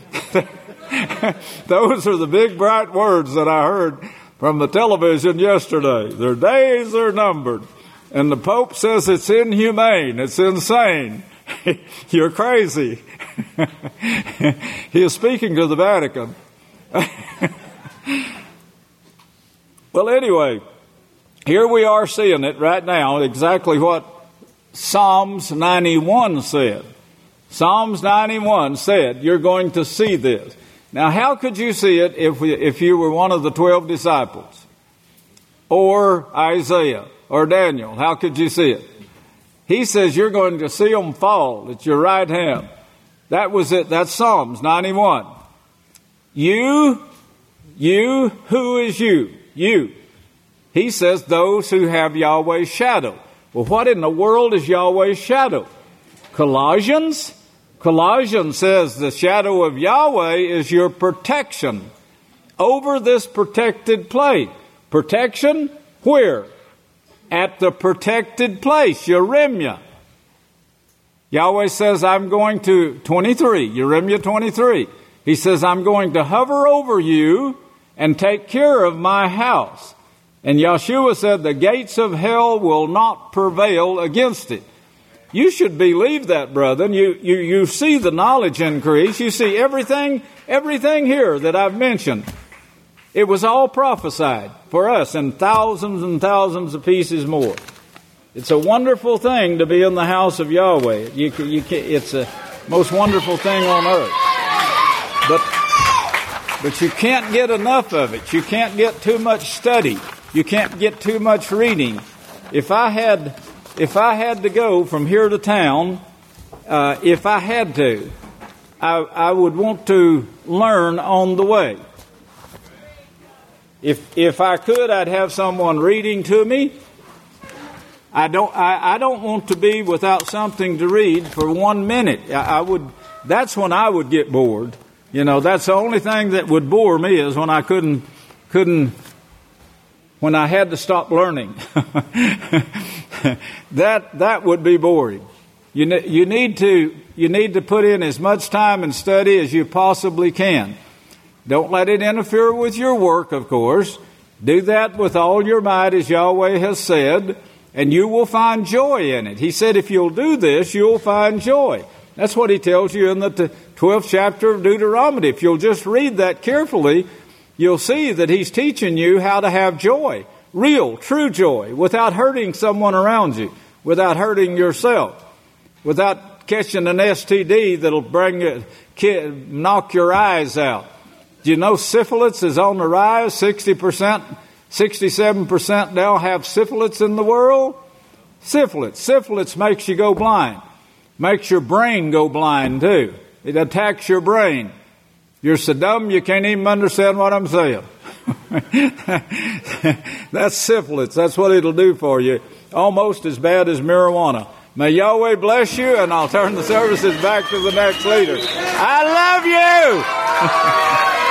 Those are the big, bright words that I heard from the television yesterday. Their days are numbered. And the Pope says it's inhumane. It's insane. You're crazy. He is speaking to the Vatican. Well, anyway, here we are seeing it right now, exactly what Psalms ninety-one said. Psalms ninety-one said, you're going to see this. Now, how could you see it if we, if you were one of the twelve disciples? Or Isaiah? Or Daniel? How could you see it? He says you're going to see them fall at your right hand. That was it. That's Psalms ninety-one. You, you, who is you? You. He says those who have Yahweh's shadow. Well, what in the world is Yahweh's shadow? Colossians? Colossians says the shadow of Yahweh is your protection over this protected place. Protection where? At the protected place, Yeremia. Yahweh says, I'm going to, twenty-three, Yeremia twenty-three. He says, I'm going to hover over you and take care of my house. And Yeshua said, the gates of hell will not prevail against it. You should believe that, brethren. You, you, you see the knowledge increase. You see everything, everything here that I've mentioned. It was all prophesied for us and thousands and thousands of pieces more. It's a wonderful thing to be in the house of Yahweh. You, you, it's a most wonderful thing on earth. But, but you can't get enough of it. You can't get too much study. You can't get too much reading. If I had, if I had to go from here to town, uh, if I had to, I, I would want to learn on the way. If if I could, I'd have someone reading to me. I don't I, I don't want to be without something to read for one minute. I, I would that's when I would get bored. You know, that's the only thing that would bore me is when I couldn't couldn't when I had to stop learning. that that would be boring. You ne- you need to you need to put in as much time and study as you possibly can. Don't let it interfere with your work, of course. Do that with all your might, as Yahweh has said, and you will find joy in it. He said, if you'll do this, you'll find joy. That's what he tells you in the twelfth chapter of Deuteronomy. If you'll just read that carefully, you'll see that he's teaching you how to have joy, real, true joy, without hurting someone around you, without hurting yourself, without catching an S T D that'll bring you, knock your eyes out. Do you know syphilis is on the rise? sixty percent, sixty-seven percent now have syphilis in the world. Syphilis. Syphilis makes you go blind. Makes your brain go blind too. It attacks your brain. You're so dumb you can't even understand what I'm saying. That's syphilis. That's what it'll do for you. Almost as bad as marijuana. May Yahweh bless you, and I'll turn the services back to the next leader. I love you!